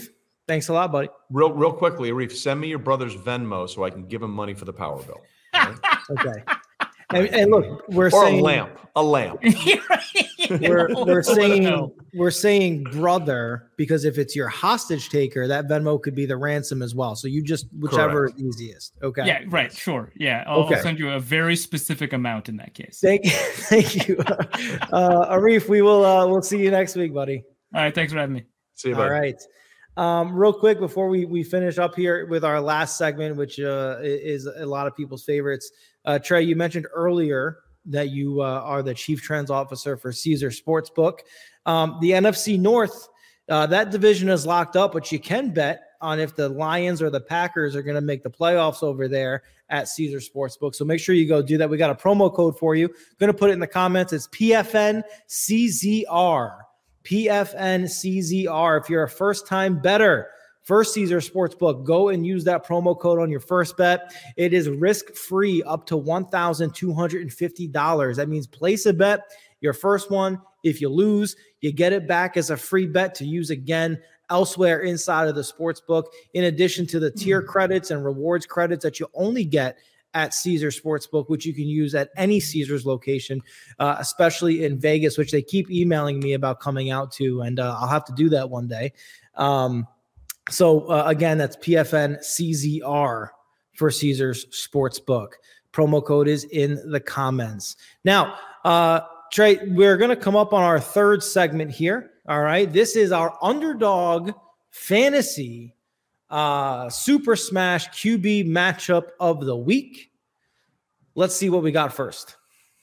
Thanks a lot, buddy. Real, real quickly, Arif, send me your brother's Venmo so I can give him money for the power bill. Right? Okay. And, and look, we're or saying a lamp, a lamp. we're we're saying we're saying brother because if it's your hostage taker, that Venmo could be the ransom as well. So you just whichever Correct. is easiest. Okay. Yeah. Right. Sure. Yeah. I'll, Okay. I'll send you a very specific amount in that case. Thank you. Thank you. Uh, Arif, we will uh, we'll see you next week, buddy. All right. Thanks for having me. See you, buddy. All right. Um, real quick before we we finish up here with our last segment, which uh, is a lot of people's favorites. Uh, Trey, you mentioned earlier that you uh, are the chief trends officer for Caesar Sportsbook. Um, the N F C North, uh, that division is locked up, but you can bet on if the Lions or the Packers are going to make the playoffs over there at Caesar Sportsbook. So make sure you go do that. We got a promo code for you. Going to put it in the comments. It's P F N C Z R. P F N C Z R. If you're a first-time bettor for Caesar Sportsbook, go and use that promo code on your first bet. It is risk-free up to one thousand two hundred fifty dollars. That means place a bet, your first one. If you lose, you get it back as a free bet to use again elsewhere inside of the sportsbook, in addition to the tier credits and rewards credits that you only get at Caesar Sportsbook, which you can use at any Caesars location, uh, especially in Vegas, which they keep emailing me about coming out to, and uh, I'll have to do that one day. Um, so uh, again, that's P F N C Z R for Caesars Sportsbook. Promo code is in the comments. Now, uh, Trey, we're going to come up on our third segment here. All right. This is our underdog fantasy Uh, Super Smash Q B matchup of the week. Let's see what we got first.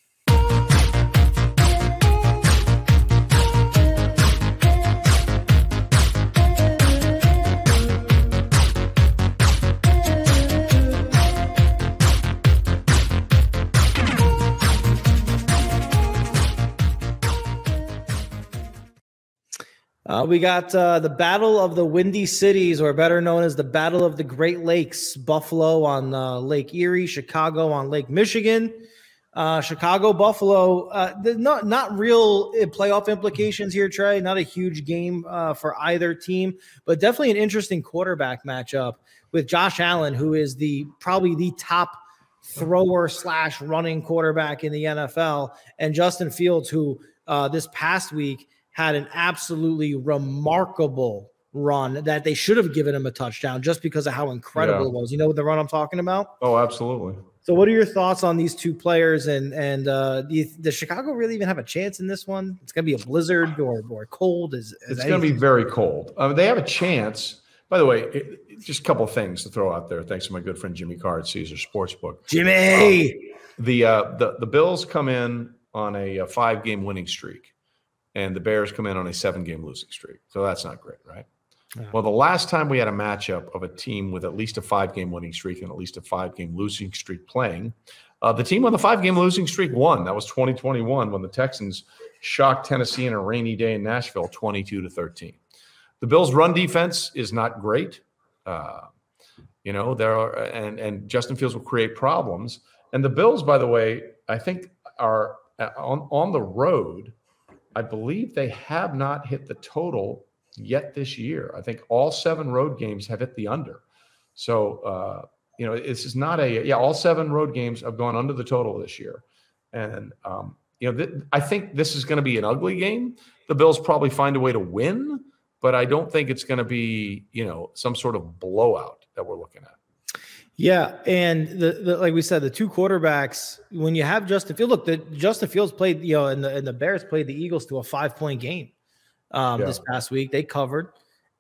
Uh, we got uh, the Battle of the Windy Cities, or better known as the Battle of the Great Lakes. Buffalo on uh, Lake Erie, Chicago on Lake Michigan. Uh, Chicago, Buffalo, uh, not not real playoff implications here, Trey. Not a huge game uh, for either team, but definitely an interesting quarterback matchup with Josh Allen, who is the probably the top thrower slash running quarterback in the N F L, and Justin Fields, who uh, this past week had an absolutely remarkable run that they should have given him a touchdown just because of how incredible yeah. it was. You know the run I'm talking about? Oh, absolutely. So what are your thoughts on these two players? And and uh, do you, does Chicago really even have a chance in this one? It's going to be a blizzard or, or cold? Is, is It's going to be very cold. Uh, they have a chance. By the way, it, it, just a couple of things to throw out there. Thanks to my good friend Jimmy Carr at Caesar Sportsbook. Jimmy! Um, the, uh, the, the Bills come in on a, a five-game winning streak, and the Bears come in on a seven-game losing streak. So that's not great, right? Yeah. Well, the last time we had a matchup of a team with at least a five-game winning streak and at least a five-game losing streak playing, uh, the team on the five-game losing streak won. That was twenty twenty-one when the Texans shocked Tennessee in a rainy day in Nashville, twenty-two to thirteen. The Bills' run defense is not great. Uh, you know, there are and and Justin Fields will create problems. And the Bills, by the way, I think are on on the road. I believe they have not hit the total yet this year. I think all seven road games have hit the under. So, uh, you know, this is not a, yeah, all seven road games have gone under the total this year. And, um, you know, th- I think this is going to be an ugly game. The Bills probably find a way to win, but I don't think it's going to be, you know, some sort of blowout that we're looking at. Yeah, and the, the like we said, the two quarterbacks. When you have Justin Fields, look, the Justin Fields played, you know, and the and the Bears played the Eagles to a five point game um, yeah. this past week. They covered,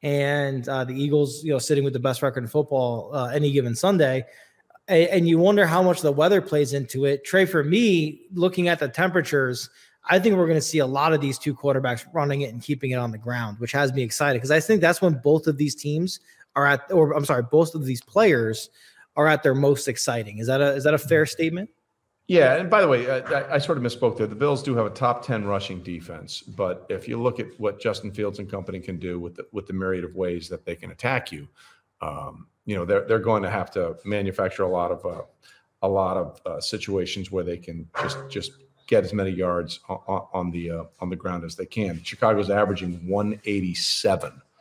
and uh, the Eagles, you know, sitting with the best record in football uh, any given Sunday. And, and you wonder how much the weather plays into it. Trey, for me, looking at the temperatures, I think we're going to see a lot of these two quarterbacks running it and keeping it on the ground, which has me excited because I think that's when both of these teams are at, or I'm sorry, both of these players are at their most exciting. Is that a is that a fair statement? Yeah, and by the way, I, I sort of misspoke there. The Bills do have a top ten rushing defense, but if you look at what Justin Fields and company can do with the, with the myriad of ways that they can attack you, um, you know they're they're going to have to manufacture a lot of uh, a lot of uh, situations where they can just just get as many yards on, on the uh, on the ground as they can. Chicago's averaging one eighty-seven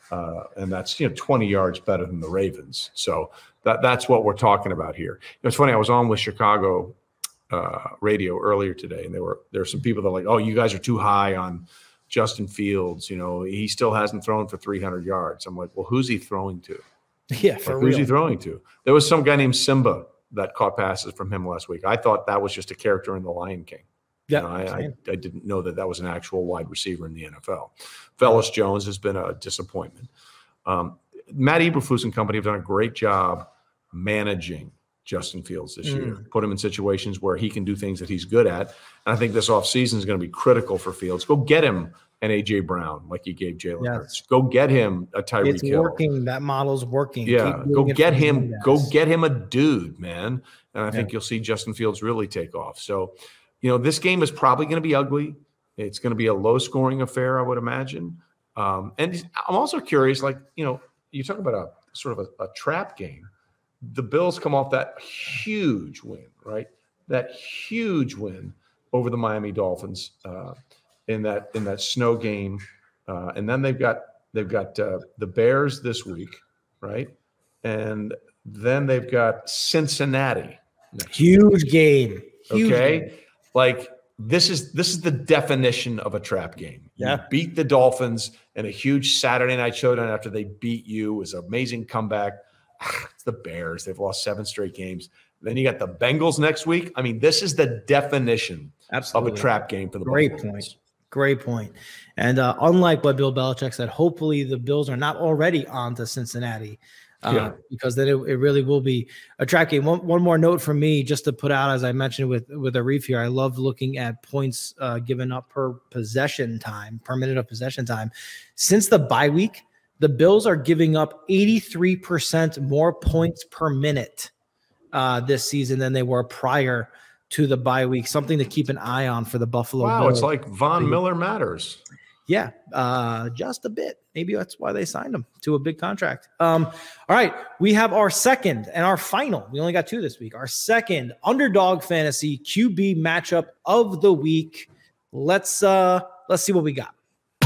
Uh, and that's, you know, twenty yards better than the Ravens. So that that's what we're talking about here. You know, it's funny. I was on with Chicago uh, radio earlier today, and there were there were some people that are like, "Oh, you guys are too high on Justin Fields. You know, he still hasn't thrown for three hundred yards." I'm like, "Well, who's he throwing to? Yeah, for like, real. Who's he throwing to?" There was some guy named Simba that caught passes from him last week. I thought that was just a character in The Lion King. Yeah, you know, I, I, I didn't know that that was an actual wide receiver in the N F L. Velus Jones has been a disappointment. Um, Matt Eberflus and company have done a great job managing Justin Fields this mm. year, put him in situations where he can do things that he's good at. And I think this offseason is going to be critical for Fields. Go get him an A J Brown like you gave Jalen yes. Hurts. Go get him a Tyreek It's Hill. working. That model's working. Yeah, go get him. Go get him a dude, man. And I think yeah. you'll see Justin Fields really take off. So, you know, this game is probably going to be ugly. It's going to be a low-scoring affair, I would imagine. Um, and I'm also curious, like, you know, you talk about a sort of a, a trap game. The Bills come off that huge win, right? That huge win over the Miami Dolphins uh, in that in that snow game, uh, and then they've got they've got uh, the Bears this week, right? And then they've got Cincinnati. Huge week. game. Huge okay, game. like this is this is the definition of a trap game. You yeah. beat the Dolphins in a huge Saturday night showdown after they beat you. It was an amazing comeback. It's the Bears. They've lost seven straight games. Then you got the Bengals next week. I mean, this is the definition Absolutely. of a trap game for the Great Bengals. point. Great point. And uh, unlike what Bill Belichick said, hopefully the Bills are not already on to Cincinnati uh, yeah. because then it, it really will be a trap game. One, one more note from me just to put out, as I mentioned with, with Arif here, I love looking at points uh, given up per possession time, per minute of possession time. Since the bye week, the Bills are giving up eighty-three percent more points per minute uh, this season than they were prior to the bye week. Something to keep an eye on for the Buffalo Wow, Bills. It's like Von Miller matters. Yeah, uh, just a bit. Maybe that's why they signed him to a big contract. Um, all right, we have our second and our final. We only got two this week. Our second underdog fantasy Q B matchup of the week. Let's uh, let's see what we got.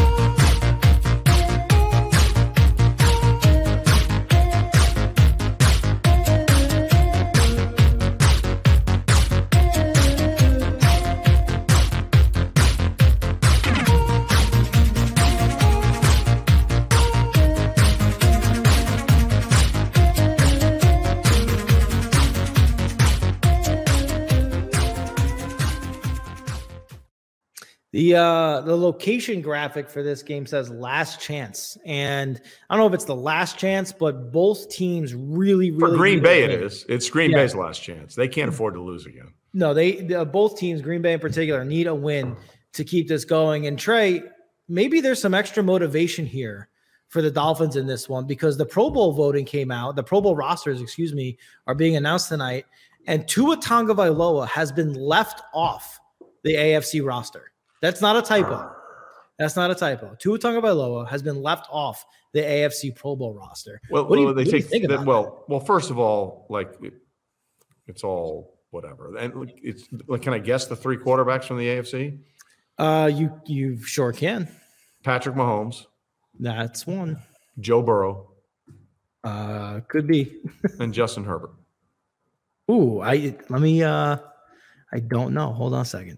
The uh, the location graphic for this game says last chance. And I don't know if it's the last chance, but both teams really, really. For Green Bay, it is. It's Green yeah. Bay's last chance. They can't afford to lose again. No, they, they both teams, Green Bay in particular, need a win to keep this going. And Trey, maybe there's some extra motivation here for the Dolphins in this one because the Pro Bowl voting came out. The Pro Bowl rosters, excuse me, are being announced tonight. And Tua Tagovailoa has been left off the A F C roster. That's not a typo. That's not a typo. Tua Tagovailoa has been left off the A F C Pro Bowl roster. Well, what do you, well, they what take do you think that, about well, that? well. First of all, like it, it's all whatever. And it's like, can I guess the three quarterbacks from the A F C? Uh, you you sure can. Patrick Mahomes. That's one. Joe Burrow. Uh, could be. And Justin Herbert. Ooh, I let me. Uh, I don't know. Hold on a second.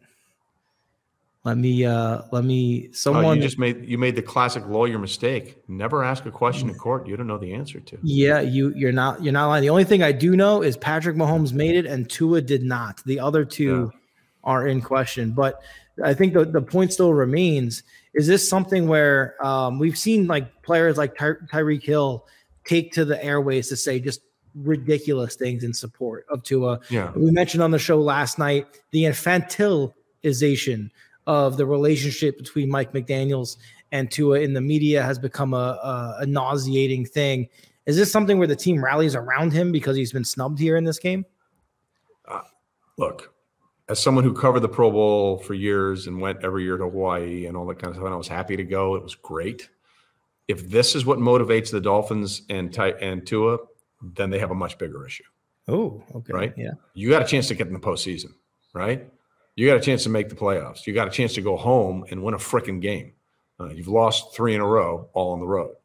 Let me, uh, let me, someone. Oh, you just made, you made the classic lawyer mistake. Never ask a question in court you don't know the answer to. Yeah, you, you're not, you're not lying. The only thing I do know is Patrick Mahomes made it and Tua did not. The other two yeah. are in question. But I think the, the point still remains, is this something where um, we've seen like players like Ty- Tyreek Hill take to the airways to say just ridiculous things in support of Tua. Yeah. We mentioned on the show last night, the infantilization of the relationship between Mike McDaniels and Tua in the media has become a, a, a nauseating thing. Is this something where the team rallies around him because he's been snubbed here in this game? Uh, look, as someone who covered the Pro Bowl for years and went every year to Hawaii and all that kind of stuff, and I was happy to go. It was great. If this is what motivates the Dolphins and Ty- and Tua, then they have a much bigger issue. Oh, okay. Right? Yeah. You got a chance to get in the postseason, right? You got a chance to make the playoffs. You got a chance to go home and win a frickin' game. Uh, you've lost three in a row, all on the road.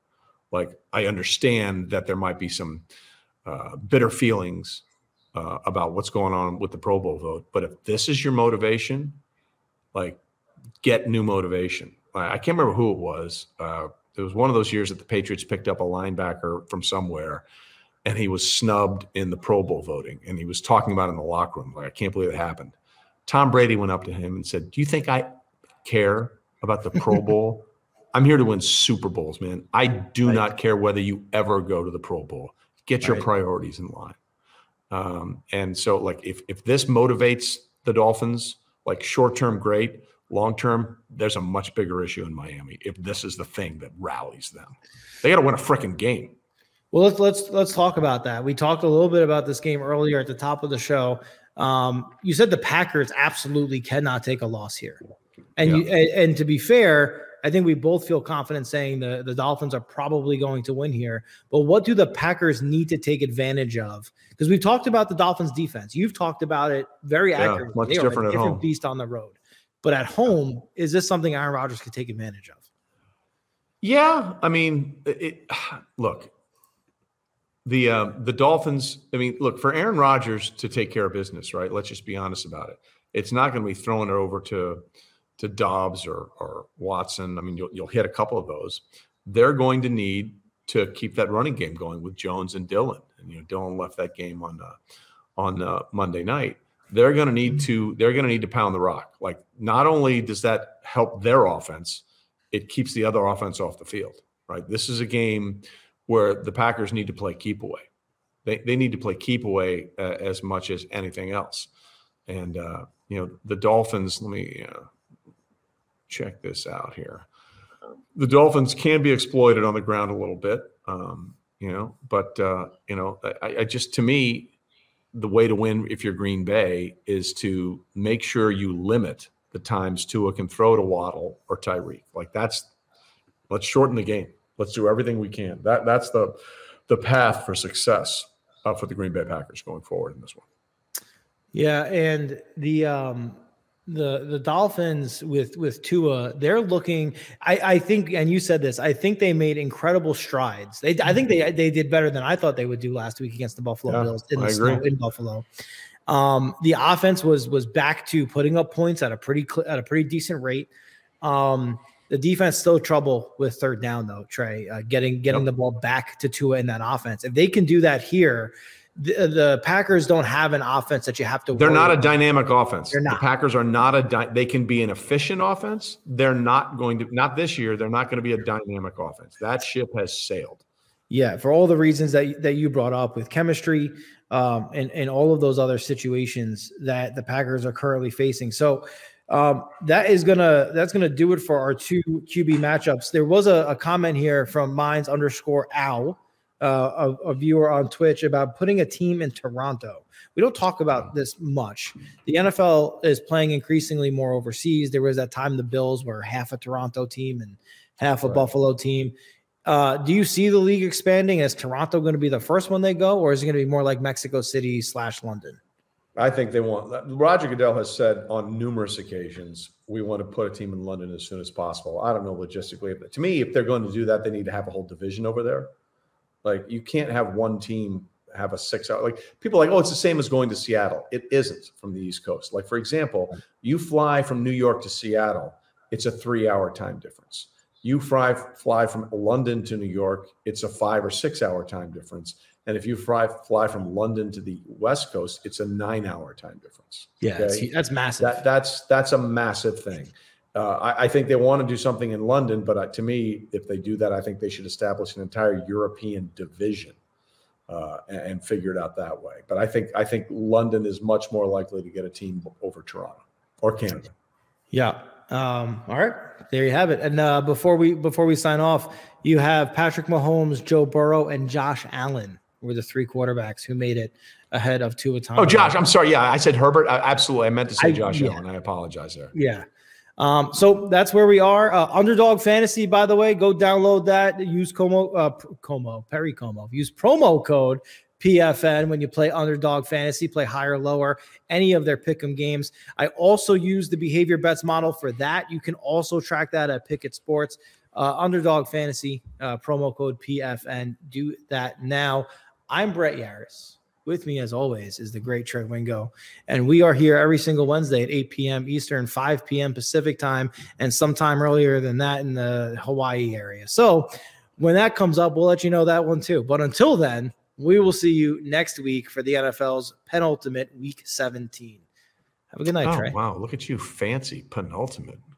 Like, I understand that there might be some uh, bitter feelings uh, about what's going on with the Pro Bowl vote. But if this is your motivation, like, get new motivation. I, I can't remember who it was. Uh, it was one of those years that the Patriots picked up a linebacker from somewhere, and he was snubbed in the Pro Bowl voting. And he was talking about it in the locker room. Like, I can't believe it happened. Tom Brady went up to him and said, do you think I care about the Pro Bowl? I'm here to win Super Bowls, man. I do right. not care whether you ever go to the Pro Bowl. Get your right. priorities in line. Um, and so, like, if if this motivates the Dolphins, like, short-term, great. Long-term, there's a much bigger issue in Miami if this is the thing that rallies them. They got to win a freaking game. Well, let's let's let's talk about that. We talked a little bit about this game earlier at the top of the show. Um, you said the Packers absolutely cannot take a loss here. And, yeah. you, and, and to be fair, I think we both feel confident saying the, the Dolphins are probably going to win here. But what do the Packers need to take advantage of? Because we've talked about the Dolphins defense. You've talked about it very yeah, accurately. Much they different are a at different home. beast on the road. But at home, is this something Aaron Rodgers could take advantage of? Yeah. I mean, it, look, the uh, the Dolphins, I mean, look, for Aaron Rodgers to take care of business, right? Let's just be honest about it. It's not going to be throwing it over to to Dobbs or or Watson. I mean, you'll you'll hit a couple of those. They're going to need to keep that running game going with Jones and Dillon. And you know, Dillon left that game on uh, on uh, Monday night. They're going to need to they're going to need to pound the rock. Like, not only does that help their offense, it keeps the other offense off the field. Right? This is a game where the Packers need to play keep away. They they need to play keep away uh, as much as anything else. And uh, you know, the Dolphins. Let me uh, check this out here. The Dolphins can be exploited on the ground a little bit, um, you know. But uh, you know, I, I just to me, the way to win if you're Green Bay is to make sure you limit the times Tua can throw to Waddle or Tyreek. Like, that's let's shorten the game. Let's do everything we can. That that's the the path for success uh, for the Green Bay Packers going forward in this one. Yeah, and the um, the the Dolphins with with Tua, they're looking. I, I think, and you said this. I think they made incredible strides. They I think they they did better than I thought they would do last week against the Buffalo yeah, Bills in I the agree. snow in Buffalo. Um, the offense was was back to putting up points at a pretty at a pretty decent rate. Um, The defense still trouble with third down, though, Trey, uh, getting getting yep. the ball back to Tua in that offense. If they can do that here, the, the Packers don't have an offense that you have to. They're not about. a dynamic offense. They're not. The Packers are not a. Di- they can be an efficient offense. They're not going to. Not this year. They're not going to be a dynamic offense. That ship has sailed. Yeah, for all the reasons that that you brought up with chemistry um, and and all of those other situations that the Packers are currently facing. So. Um, that is gonna that's gonna do it for our two Q B matchups. There was a, a comment here from Minds underscore Ow, uh, a, a viewer on Twitch, about putting a team in Toronto. We don't talk about this much. The N F L is playing increasingly more overseas. There was that time the Bills were half a Toronto team and half a right. Buffalo team. Uh, do you see the league expanding? Is Toronto going to be the first one they go, or is it going to be more like Mexico City slash London? I think they want – Roger Goodell has said on numerous occasions, we want to put a team in London as soon as possible. I don't know logistically. But to me, if they're going to do that, they need to have a whole division over there. Like, you can't have one team have a six-hour – like, people are like, oh, it's the same as going to Seattle. It isn't from the East Coast. Like, for example, you fly from New York to Seattle, it's a three-hour time difference. You fly, fly from London to New York, it's a five- or six-hour time difference. And if you fly, fly from London to the West Coast, it's a nine-hour time difference. Yeah, okay? that's, that's massive. That, that's that's a massive thing. Uh, I, I think they want to do something in London, but uh, to me, if they do that, I think they should establish an entire European division uh, and, and figure it out that way. But I think I think London is much more likely to get a team over Toronto or Canada. Yeah. Um, all right, there you have it. And uh, before we before we sign off, you have Patrick Mahomes, Joe Burrow, and Josh Allen were the three quarterbacks who made it ahead of Tua Tagovailoa. Oh, Josh, I'm sorry. Yeah, I said Herbert. I, absolutely. I meant to say I, Josh yeah. Allen. I apologize there. Yeah. Um, so that's where we are. Uh, Underdog Fantasy, by the way, go download that. Use Como, uh, Como, Perry Como. Use promo code P F N when you play Underdog Fantasy, play higher, lower, any of their pick'em games. I also use the behavior bets model for that. You can also track that at Pickett Sports. Uh, Underdog Fantasy, uh, promo code P F N. Do that now. I'm Brett Yaris. With me, as always, is the great Trey Wingo. And we are here every single Wednesday at eight p.m. Eastern, five p.m. Pacific time, and sometime earlier than that in the Hawaii area. So when that comes up, we'll let you know that one too. But until then, we will see you next week for the N F L's penultimate week seventeen. Have a good night, oh, Trey. Wow, look at you, fancy penultimate.